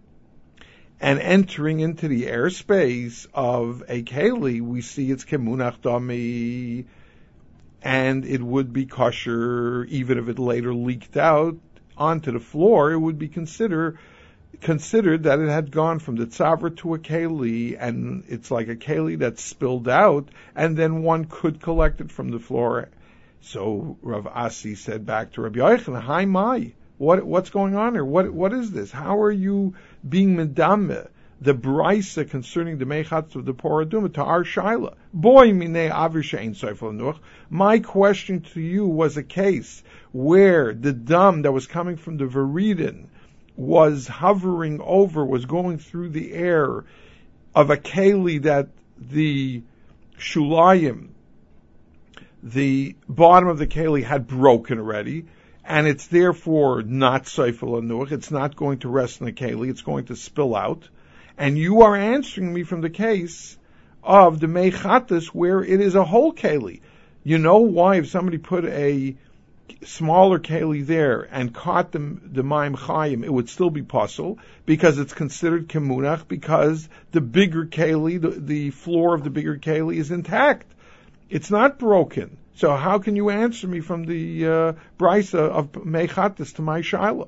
and entering into the airspace of a keli, we see it's kemunach dami, and it would be kosher even if it later leaked out onto the floor. It would be considered considered that it had gone from the tzavar to a keli, and it's like a keli that's spilled out, and then one could collect it from the floor. So Rav Asi said back to Rabbi Yochanan, "Hi, my, what what's going on here? What what is this? How are you being medame the brisa concerning the mechatz of the poraduma to our shaila? Boy, minei avir she'ein soifel nuach." My question to you was a case where the dam that was coming from the veridin was hovering over, was going through the air of a keli that the shulayim, the bottom of the keli, had broken already, and it's therefore not seifel anuach. It's not going to rest in the keli. It's going to spill out. And you are answering me from the case of the mechatas where it is a whole keli. You know why? If somebody put a smaller keli there and caught the the mayim chayim, it would still be puzzle because it's considered kemunach, because the bigger keli, the, the floor of the bigger keli is intact. It's not broken. So how can you answer me from the uh, brisa of mechatas to my shaila?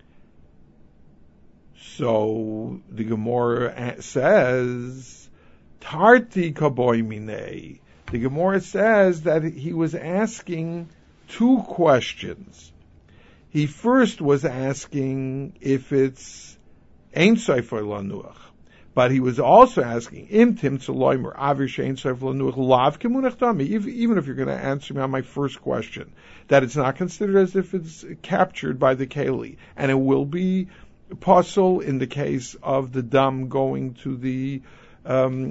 So the Gemara says, Tarti kaboy minei. The Gemara says that he was asking two questions. He first was asking if it's ein sofer lanuach, but he was also asking im tim tzoloimer avir she'ein sofer lanuach lav kemunach dami. Even if you're going to answer me on my first question, that it's not considered as if it's captured by the keli, and it will be puzzle in the case of the dam going to the um,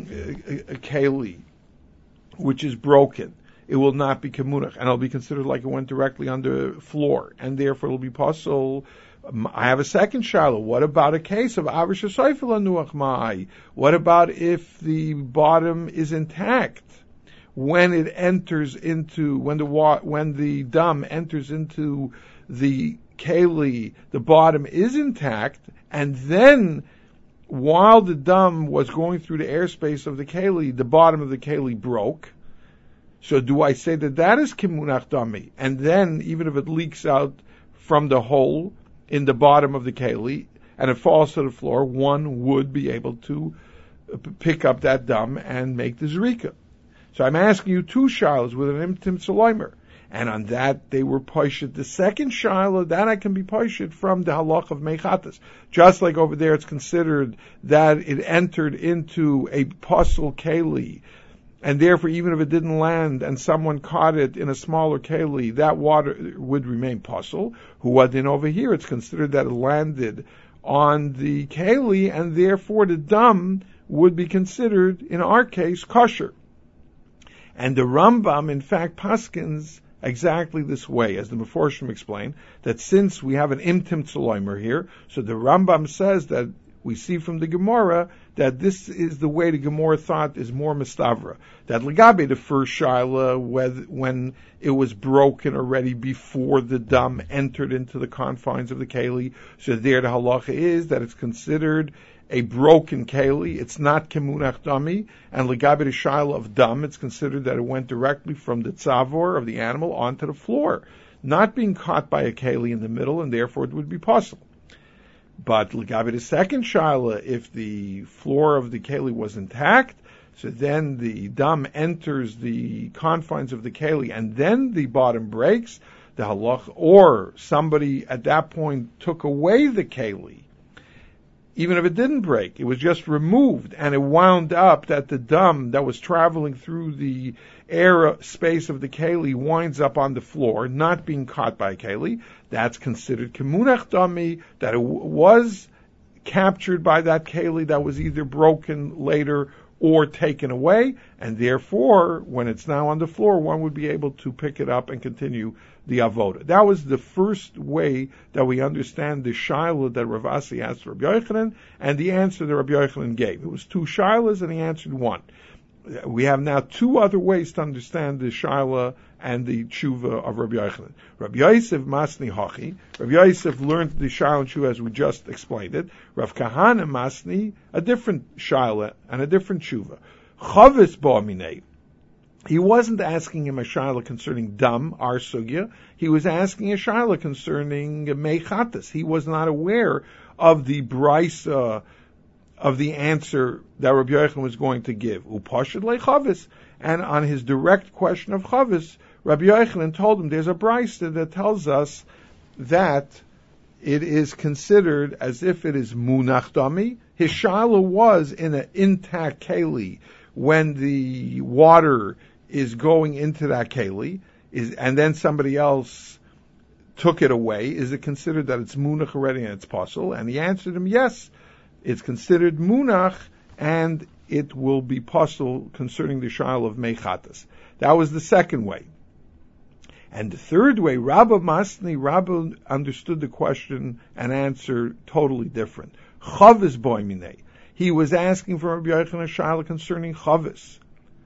keli, which is broken. It will not be kemunach, and it'll be considered like it went directly on the floor, and therefore it'll be puzzle. Um, I have a second shaila. What about a case of avish soifel anuach mai? What about if the bottom is intact when it enters into when the wa- when the dam enters into the keli? The bottom is intact, and then while the dam was going through the airspace of the keli, the bottom of the keli broke. So do I say that that is kimunach dami? And then, even if it leaks out from the hole in the bottom of the keli and it falls to the floor, one would be able to pick up that dam and make the zrika. So I'm asking you two shilas with an imtim tzoloimer. And on that, they were poshet. The second shaila, that I can be poshet from the halach of mechatas. Just like over there, it's considered that it entered into a puzzle keli, and therefore, even if it didn't land and someone caught it in a smaller keli, that water would remain puzzle. Who then over here, it's considered that it landed on the keli, and therefore the dam would be considered, in our case, kosher. And the Rambam, in fact, paskins exactly this way, as the Meforshim explain, that since we have an imtim tzoloimer here, so the Rambam says that we see from the Gemara that this is the way the Gemara thought is more mistavra. That legabe, the first shaila, when it was broken already before the dam entered into the confines of the keli, so there the halacha is that it's considered a broken keli. It's not kemunach dami, and legabe the shaila of dam, it's considered that it went directly from the tzavor of the animal onto the floor, not being caught by a keli in the middle, and therefore it would be possible. But legabe the second shaila, if the floor of the keli was intact, so then the dam enters the confines of the keli, and then the bottom breaks, the halach, or somebody at that point took away the keli, even if it didn't break, it was just removed, and it wound up that the dam that was traveling through the air space of the keli winds up on the floor, not being caught by a keli. That's considered kemunach dami, that it w- was captured by that keli that was either broken later or taken away, and therefore, when it's now on the floor, one would be able to pick it up and continue the avoda. That was the first way that we understand the shaila that Rav Asi asked Rabbi Yochanan, and the answer that Rabbi Yochanan gave. It was two shailas, and he answered one. We have now two other ways to understand the shaila and the tshuva of Rabbi Yochanan. Rabbi Yosef Masni Hachi. Rabbi Yosef learned the shaila and tshuva as we just explained it. Rav Kahana Masni, a different shaila and a different tshuva. Chavis Ba'aminei. He wasn't asking him a shaila concerning dam, our sugya. He was asking a shaila concerning mechatas. He was not aware of the brisa, of the answer that Rabbi Yochanan was going to give. Upashad lechavis. And on his direct question of chavis, Rabbi Yochanan told him there's a brisa that tells us that it is considered as if it is munach dami. His shaila was in an intact keli when the water is going into that keli, is, and then somebody else took it away. Is it considered that it's munach already and it's possible? And he answered him, yes, it's considered munach, and it will be possible concerning the shaila of mechatas. That was the second way. And the third way, Rabba Masni, Rabba understood the question and answered totally different. Chavis boimine. He was asking for Rabbi Yochanan a shaila concerning chavis.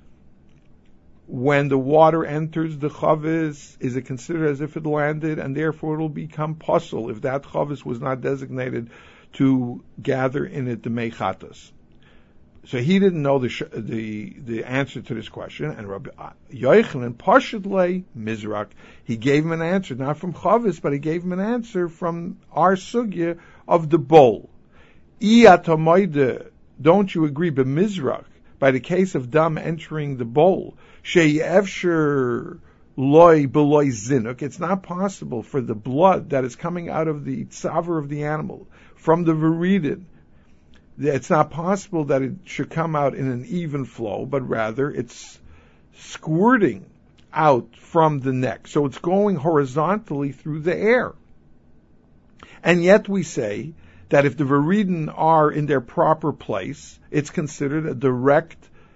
When the water enters the chavis, is it considered as if it landed, and therefore it will become puzzle if that chavis was not designated to gather in it the mechatas? So he didn't know the sh- the the answer to this question, and Rabbi Yochanan pashidlei mizrak, he gave him an answer not from chavis, but he gave him an answer from our sugya of the bowl. Iyatamoide, don't you agree? B'mizrak, by the case of dam entering the bowl, she'efsher loy beloy zinuk, it's not possible for the blood that is coming out of the tzaver of the animal from the viridin. It's not possible that it should come out in an even flow, but rather it's squirting out from the neck. So it's going horizontally through the air. And yet we say that if the viridin are in their proper place, it's considered a direct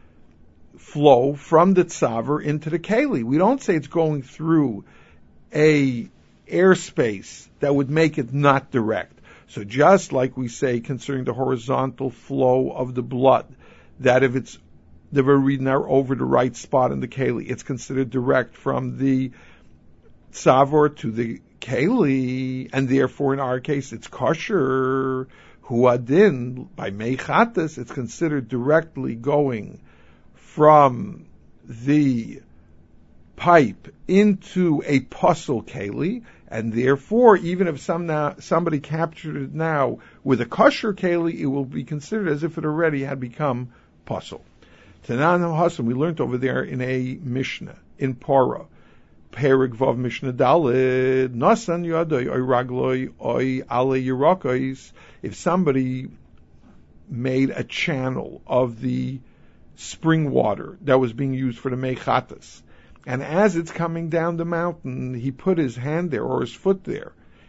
flow from the tzaver into the keli. We don't say it's going through a airspace that would make it not direct. So just like we say concerning the horizontal flow of the blood, that if it's the viridin are over the right spot in the keli, it's considered direct from the tzaver to the keli, and therefore in our case it's kosher. Huadin, by mechatas, it's considered directly going from the pipe into a puzzle keli, and therefore, even if some now, somebody captured it now with a kosher keli, it will be considered as if it already had become puzzle. Tanan Hasan, we learned over there in a Mishnah, in Parah, Perik Vav Mishnah Daled, Nasan Yadoi, Oy Ragloi, Oy Ale Yerakos, if somebody made a channel of the spring water that was being used for the mechatas, and as it's coming down the mountain, he put his hand there or his foot there,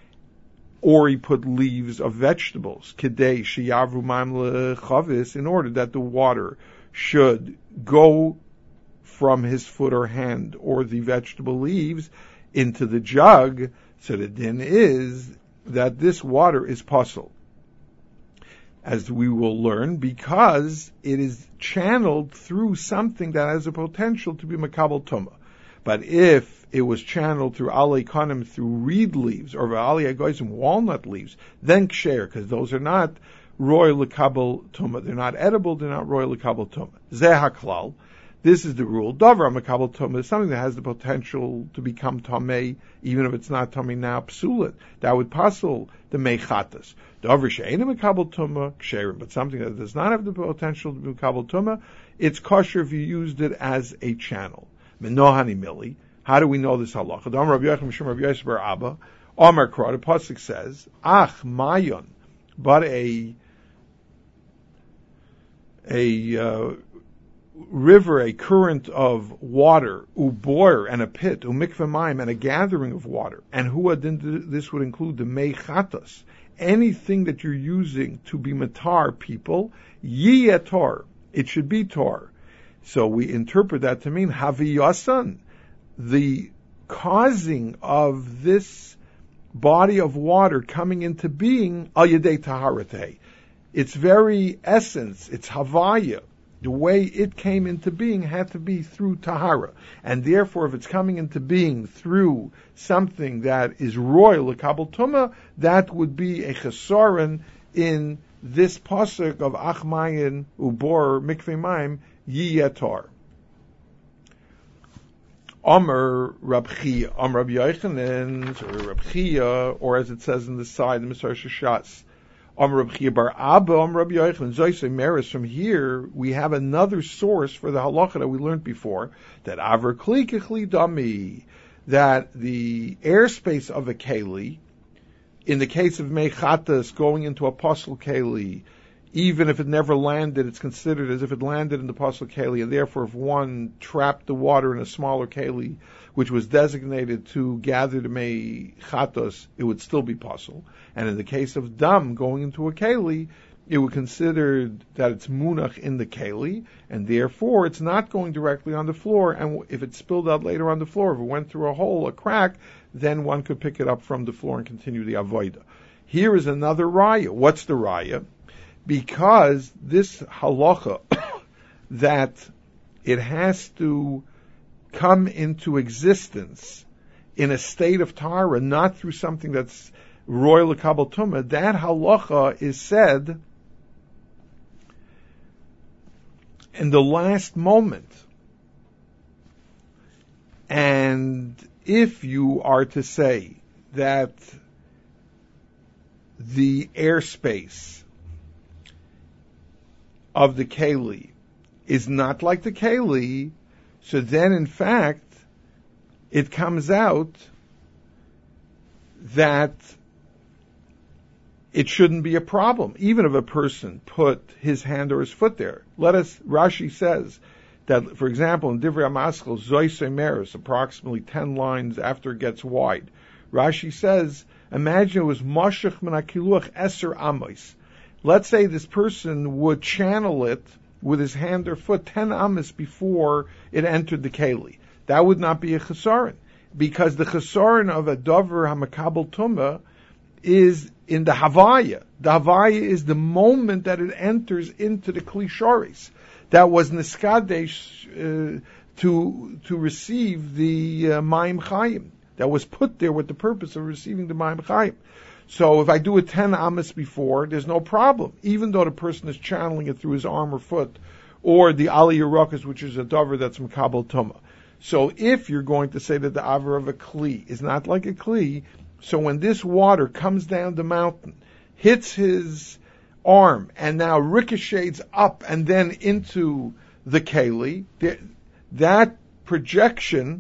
or he put leaves of vegetables, kidei sheyavru maim lechavis, in order that the water should go from his foot or hand or the vegetable leaves into the jug. So the din is that this water is puzzle, as we will learn, because it is channeled through something that has a potential to be makabel tumah. But if it was channeled through alei kanim, through reed leaves, or alei agoizim, walnut leaves, then ksher, because those are not royal lekabel tumah. They're not edible, they're not royal lekabel tumah. Zeh haklal. This is the rule. Davar makabel tumah is something that has the potential to become tamei, even if it's not tamei now, psulit. That would puzzle the mechatas. Davar she'ena makabel tumah, ksherim. But something that does not have the potential to be makabel tumah, it's kosher if you used it as a channel. Menohani mili. How do we know this halacha? Dam Rabbi Yochanan Mishum Rabbi Yosef bar Abba. Omar Kra, the pasuk says, Ach mayon, but a a uh, river, a current of water, uboir, and a pit, umikveh mayim, and a gathering of water, and huwa din, this would include the mei chatas, anything that you're using to be matar people, yiyeh tor, it should be tor. So we interpret that to mean haviyasan, the causing of this body of water coming into being al yedei taharatei. Its very essence, its havaya, the way it came into being had to be through tahara. And therefore, if it's coming into being through something that is royal, a kabel tumah, that would be a chesaron in this pasuk of achmayin ubor mikveh mayim yiyatar. Amr Rab Chia, Amr Rab Yochanan, or Rab Chia, or as it says in the side, the Misar Shashas, Amr Rab Chia bar Abba, Amr Rab Yochanan, Zoyse Meres. From here, we have another source for the halacha that we learned before, that Aver Kli Kechli Dami, that the airspace of a keli, in the case of Mechatas going into a apostle keli, even if it never landed, it's considered as if it landed in the apostle keli, and therefore if one trapped the water in a smaller keli, which was designated to gather the mechatos, it would still be apostle. And in the case of dam going into a keli, it would consider that it's munach in the keli, and therefore it's not going directly on the floor, and if it spilled out later on the floor, if it went through a hole, a crack, then one could pick it up from the floor and continue the avodah. Here is another raya. What's the raya? Because this halacha, that it has to come into existence in a state of tahara, not through something that's royal kabel tumah, that halacha is said in the last moment. And if you are to say that the airspace of the keli is not like the keli, so then in fact it comes out that it shouldn't be a problem, even if a person put his hand or his foot there. Let us, Rashi says that, for example, in Divrei HaMaskal, Zoyse Meres, approximately ten lines after it gets wide, Rashi says, imagine it was Moshech min hakiluach eser amos. Let's say this person would channel it with his hand or foot ten amos before it entered the keli. That would not be a chesaron, because the chesaron of a dover hamakabel tumah is in the havaya. The havaya is the moment that it enters into the klisharis. That was niskadesh uh, to to receive the uh, mayim chayim. That was put there with the purpose of receiving the mayim chayim. So if I do it ten amos before, there's no problem, even though the person is channeling it through his arm or foot, or the ali yerakas, which is a dover that's makabel tumah. So if you're going to say that the aver of a kli is not like a kli, so when this water comes down the mountain, hits his arm, and now ricochets up and then into the keli, that projection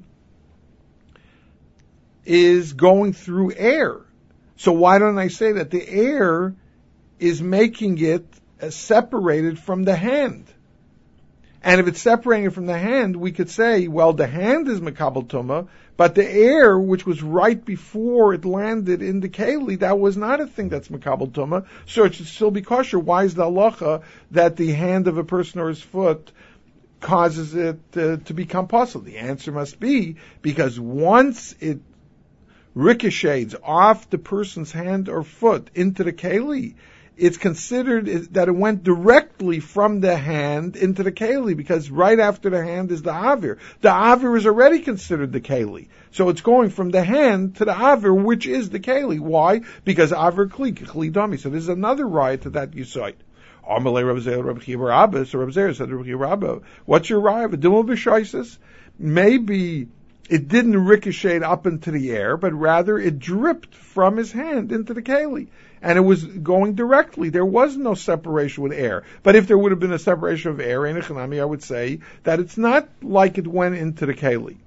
is going through air. So why don't I say that the air is making it uh, separated from the hand? And if it's separating it from the hand, we could say, well, the hand is makabel tumah, but the air, which was right before it landed in the keli, that was not a thing that's makabel tumah, so it should still be kosher. Why is the halacha that the hand of a person or his foot causes it uh, to become possible? The answer must be because once it ricochets off the person's hand or foot into the keli, it's considered that it went directly from the hand into the keli, because right after the hand is the avir. The avir is already considered the keli. So it's going from the hand to the avir, which is the keli. Why? Because avir kli, kli dami. So there's another riot to that you cite. Amalei Reb Zer, Reb Chia bar Abba, so Reb Zer said to Reb Chia bar Abba, what's your riot? Dimul b'shaisis? Maybe it didn't ricochet up into the air, but rather it dripped from his hand into the keli. And it was going directly. There was no separation with air. But if there would have been a separation of air, in Echanami, I would say that it's not like it went into the keli.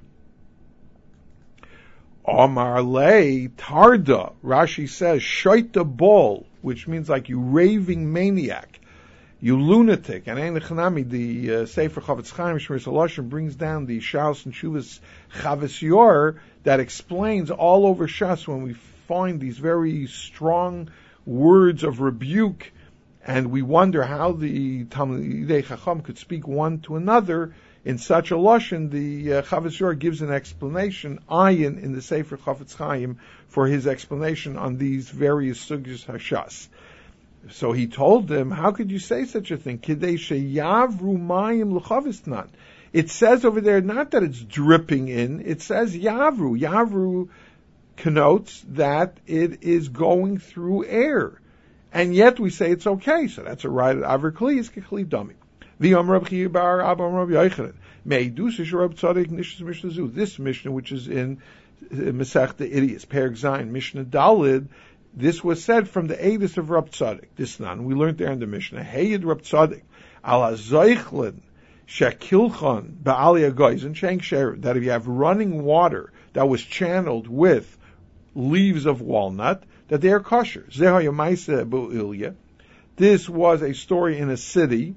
Omar lei tarda, Rashi says, shoita bol, which means like you raving maniac. You lunatic. And Ein Lechanami, the uh, Sefer Chavetz Chaim, Shmiras HaLashon, brings down the Shalos and Shuvas Chavis Yor that explains all over Shas when we find these very strong words of rebuke, and we wonder how the Talmidei Chacham could speak one to another in such a lashon. The uh, Chavis Yor gives an explanation, ayin, in the Sefer Chavetz Chaim, for his explanation on these various sugyas hashas. So he told them, how could you say such a thing? Kidei sheyavru mayim l'chavisnan. It says over there, not that it's dripping in, it says yavru. Yavru connotes that it is going through air. And yet we say it's okay. So that's a right at Aver Kli, is Kli Dami. This Mishnah, which is in Masechta Idiyos, Perek Zayin, Mishnah Dalid, this was said from the Eidus of Rab Tzadik. This nan, we learned there in the Mishnah. Heyed Rab Tzadik, ala zoichlin, shekilchan, ba'ali agoyzin, shenk sher, that if you have running water that was channeled with leaves of walnut, that they are kosher. Zeha Yamaisa Bu'ilya. This was a story in a city.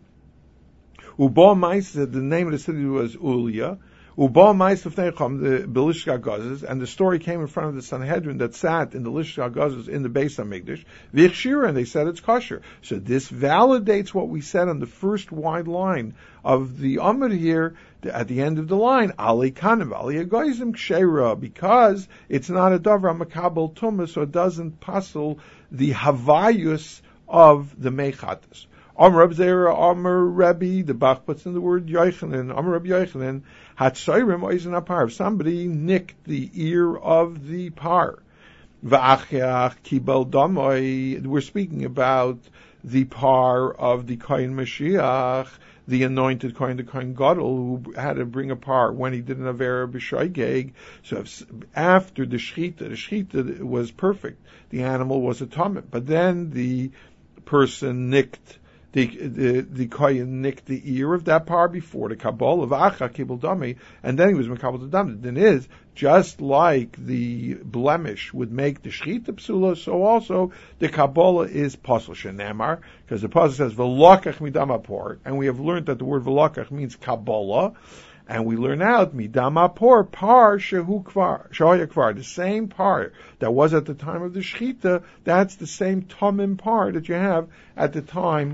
Uba Maisa, the name of the city was Ulya. Uba Maisa Fnecham, the Belishka Gazes, and the story came in front of the Sanhedrin that sat in the Lishka Gazes in the Beis HaMikdash. V'chshira, and they said it's kosher. So this validates what we said on the first wide line of the Amud here, at the end of the line, Ali Kanim, Ali Agoizim Kshera, because it's not a Davra Makabel Tumah, so it doesn't puzzle the Havayus of the Mechatas. Amr Reb Zera, Amr Rebbe, the Bach puts in the word Yochanan, Amr Reb Yochanan, Hatzayrim Oizen Apar. Somebody nicked the ear of the par. V'achiach Kibel Damoy. We're speaking about the par of the Kohen Mashiach, the anointed Kohen, the Kohen Gadol, who had to bring a par when he did an Avera B'Shoigeg. So if, after the Shechita, the Shechita was perfect. The animal was a Tamim. But then the person nicked The, the, the Kohen nicked the ear of that par before the Kabbalah of Acha Kibul Dami, and then he was Makabal Dami. Then is, just like the blemish would make the Shechita Psula, so also the Kabbalah is Pasal Shenamar, because the Pasal says, V'lokach midam apor, and we have learned that the word V'lokach means Kabbalah, and we learn out, midam apor, par shehu kvar, shahaya kvar, the same par that was at the time of the Shechita, that's the same Tamim par that you have at the time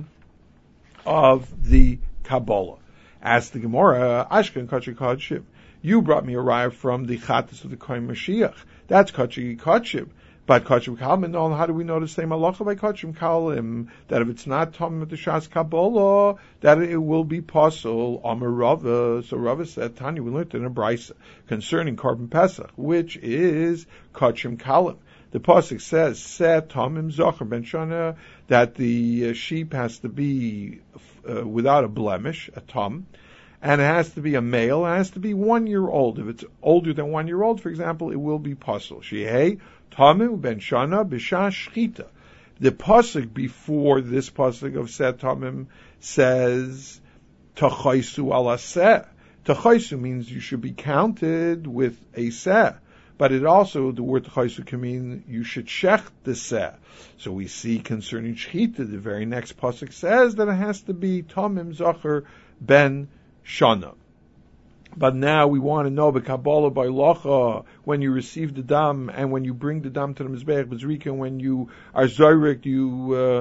of the Kabbalah. Asked the Gemara, Ashken Kachi Kodshim, you brought me a raya from the Chatas of the Kohen Mashiach. That's Kachi Kodshim. But Kachim Kalim, no, how do we know the same halacha by Kachim Kalim? That if it's not Tom with the Shas Kabbalah, that it will be possible. Amar Rava. So Rava said, Tanya, we learned in a brisa concerning Korban Pesach, which is Kachim Kalim. The pasuk says, "Se Tomim Zocher Ben Shana," that the uh, sheep has to be uh, without a blemish, a tom, and it has to be a male. It has to be one year old. If it's older than one year old, for example, it will be pasul. Shehei Tomim Ben Shana B'Shah Shchita. The pasuk before this pasuk of Se Tomim says Tachaisu ala Se. Tachaisu means you should be counted with a Se. But it also, the word Chaysu can mean you should shech the seh. So we see concerning Shechita, the very next pasuk says that it has to be Tomim Zacher Ben Shana. But now we want to know the Kabbalah by Lacha, when you receive the dam and when you bring the dam to the Mizbeach B'Zrika, when you are Zoyrek, you uh,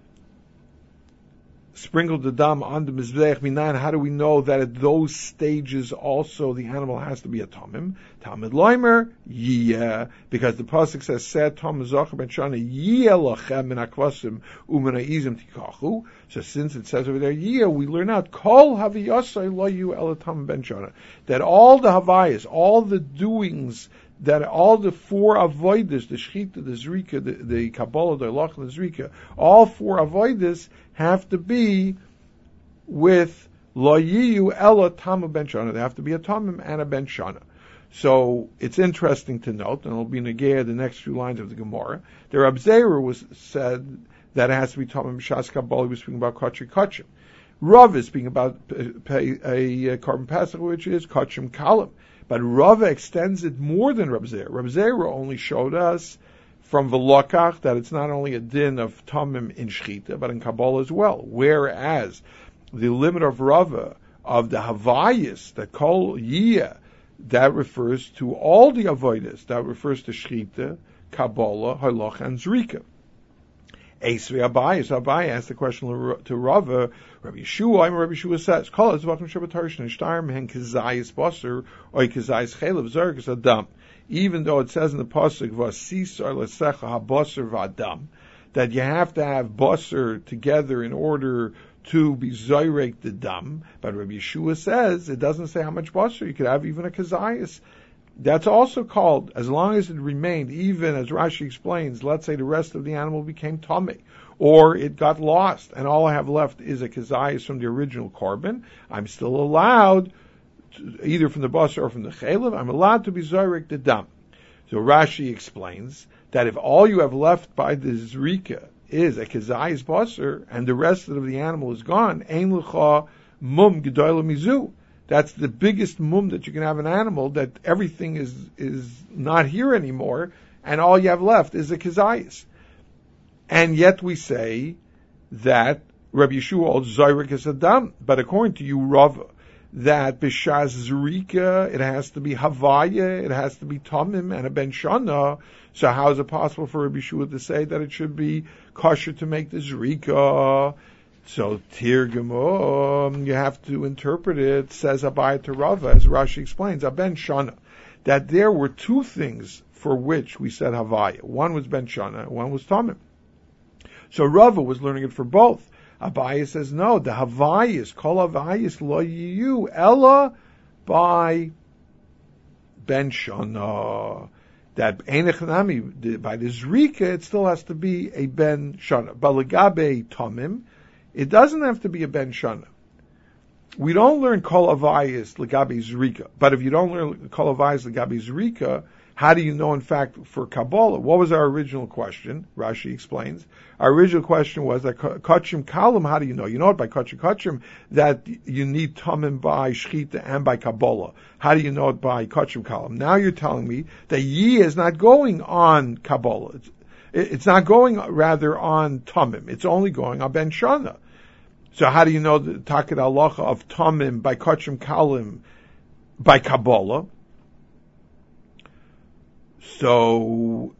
sprinkle the dam on the Mizbeach Minan. How do we know that at those stages also the animal has to be a Tomim? Talmud Leimer, yeah, because the pasuk says, "Said Tom Zocher Ben Shana Yeh lachem min hakvasim u'min ha'izim tikachu." So since it says over there, yeah, we learn out Kol haviyasai lo yu el Tom Ben Shana, that all the havayas, all the doings, that all the four avodas, the Shechita, the Zrika, the, the Kabbalah, the Halach, and the Zrika, all four avodas have to be with lo yiyu ela Tam Ben Shana. They have to be a Tamim and a Ben Shana. So it's interesting to note, and it'll be negaya the next few lines of the Gemara. The Reb Zera was said that it has to be Tamim B'Shas Kabbalah. He was speaking about Kachim Kachim. Rav is speaking about a, a, a Korban Pesach, which is Kachim Kalim. But Rava extends it more than Reb Zera. Reb Zera only showed us from Velokach that it's not only a din of Tamim in Shchita, but in Kabbalah as well. Whereas the limit of Rava, of the Havayis, that Kol Yiyah, that refers to all the Avodas, that refers to Shchita, Kabbalah, Halach, and Zrika. Esri Abai, so Abai asked the question to Rava, Rabbi Yeshua, I'm Rabbi Yeshua says, Kol Ezvachim Shabbat Harish Nishtar Mehen Kazayis Basar, or Kazayis Chelev Zergus Adam. Even though it says in the pasuk Vasisar Lesecha HaBasar V'Adam, that you have to have Basar together in order to be Zayrek the Dam, but Rabbi Yeshua says it doesn't say how much Basar. You could have even a Kazayis. That's also called, as long as it remained, even as Rashi explains, let's say the rest of the animal became tummy, or it got lost, and all I have left is a kazayis from the original korban, I'm still allowed, to, either from the basar or from the chalev, I'm allowed to be zarek the dam. So Rashi explains that if all you have left by the zrika is a kazayis basar, and the rest of the animal is gone, ein lecha mum gedola mizu. That's the biggest mum that you can have an animal, that everything is is not here anymore, and all you have left is a kazayis. And yet we say that Rabbi Yeshua holds Zayrik as Adam, but according to you, Rava, that B'shaz Zrika, it has to be Havaya, it has to be Tamim, and a Ben Shana. So how is it possible for Rabbi Yeshua to say that it should be kosher to make the Zrika? So Tirgum, you have to interpret it, says Abai to Rava, as Rashi explains, a Ben Shana, that there were two things for which we said Havaya. One was Ben Shana, one was Tamim. So Rava was learning it for both. Abai says, no, the Havayis, Kol Havayis lo yiyu, Ella by Ben Shana. That Einechanami, by the Zrika, it still has to be a Ben Shana. But Legabe Tamim, it doesn't have to be a Ben Shana. We don't learn Kol Havayis Legabe Zrika. But if you don't learn Kol Havayis Legabe Zrika, how do you know, in fact, for Kabbalah? What was our original question? Rashi explains. Our original question was that Kachim Kalim, how do you know? You know it by Kachim Kachim, that you need Tamim by Shchita and by Kabbalah. How do you know it by Kachim Kalim? Now you're telling me that Yi is not going on Kabbalah. It's, it's not going, rather, on Tamim. It's only going on Ben Shana. So how do you know the Takid Halacha of Tamim by Kachim Kalim by Kabbalah? So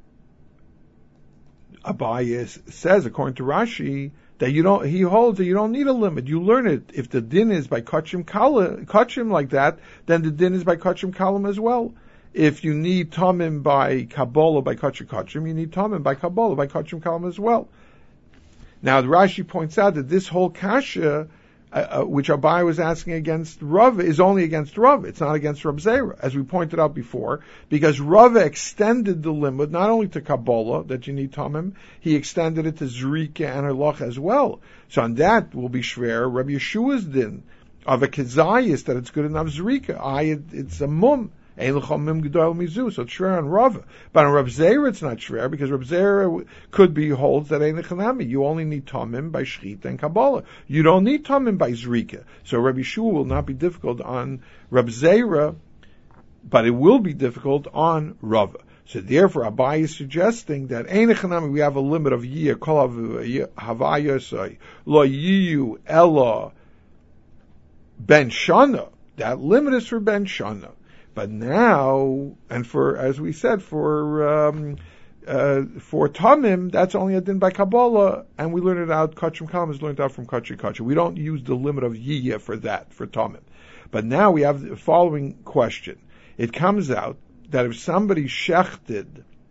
Abayis says, according to Rashi, that you don't. He holds that you don't need a limit. You learn it. If the din is by kachim kalim, kachim like that, then the din is by kachim kalim as well. If you need tamim by Kabbalah by kachim kachim, you need tamim by Kabbalah by kachim kalim as well. Now, the Rashi points out that this whole kasha, Uh, uh, which Abai was asking against Rav, is only against Rav. It's not against Rab Zera, as we pointed out before, because Rav extended the limit not only to Kabbalah, that you need Tamim, he extended it to Zrika and Halach as well. So on that will be Shver, Rabbi Yeshua's din of a Kezayis, that it's good enough Zrika. I, it, it's a mum. So it's shver on Rav. But on Rab Zera it's not shver, because Rab Zera could be holds that ain't a You only need Tamim by Shchita and Kabbalah. You don't need Tamim by Zrika. So Rabbi Yeshua will not be difficult on Rab Zera, but it will be difficult on Rav. So therefore Abai is suggesting that ain't a we have a limit of Yiyah, Kol Havayosai, Lo Yiyu, Ella, Ben Shana. That limit is for Ben Shana. But now, and for, as we said, for um, uh, for Tamim, that's only a din by Kabbalah, and we learn it out, Kachim Kalim is learned out from Kachim Kachim. We don't use the limit of Yiyah for that, for Tamim. But now we have the following question. It comes out that if somebody shechted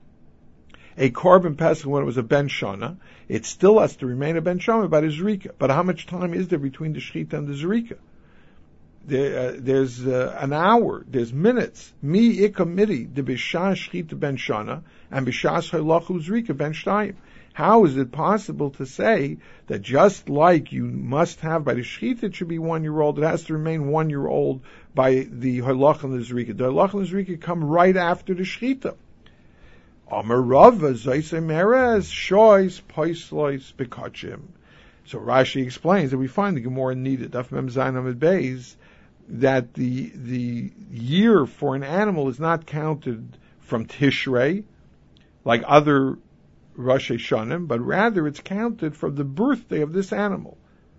a korban pesach when it was a Ben Shana, it still has to remain a Ben Shana by the Zrika. But how much time is there between the Shechita and the Zrika? There, uh, there's uh, an hour, there's minutes. Mi ikamidi de b'shas shchita ben shana and b'shas halachu zrika ben shtayim. How is it possible to say that just like you must have by the shchita it should be one year old, it has to remain one year old by the halach and the zrika? The halach and the zrika come right after the shchita. Amar Rava zaysei meres shoys paislois bekachim. So Rashi explains that we find the Gemara needed. Daf Mem Zayin Amud Beis, that the the year for an animal is not counted from Tishrei, like other Rosh Hashanah, but rather it's counted from the birthday of this animal.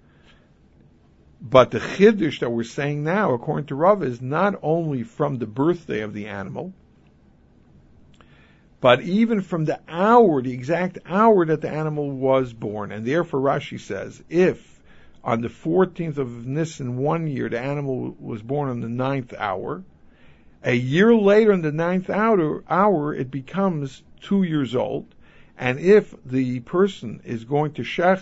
But the Chiddush that we're saying now, according to Rav, is not only from the birthday of the animal, but even from the hour, the exact hour that the animal was born. And therefore Rashi says, if on the fourteenth of Nisan one year the animal was born on the ninth hour, a year later in the ninth hour, hour it becomes two years old. And if the person is going to shecht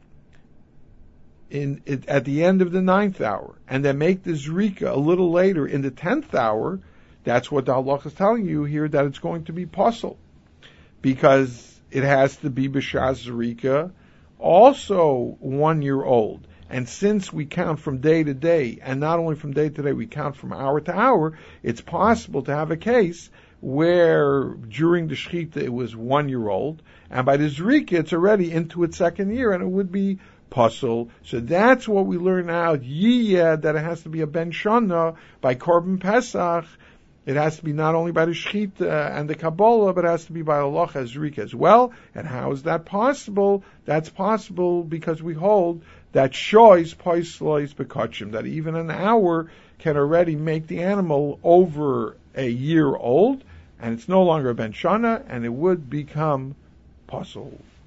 in it, at the end of the ninth hour, and then make the zrika a little later in the tenth hour, that's what the halach is telling you here, that it's going to be posel, because it has to be b'shas zrika, also one year old. And since we count from day to day, and not only from day to day, we count from hour to hour, it's possible to have a case where during the shechita it was one year old, and by the zrika it's already into its second year, and it would be posel. So that's what we learn now, yiyeh, that it has to be a ben shana by Korban Pesach. It has to be not only by the shechita and the Kabbalah, but it has to be by Allah as zrika as well. And how is that possible? That's possible because we hold that shois poislois bekachim, that even an hour can already make the animal over a year old, and it's no longer a ben shana, and it would become posel.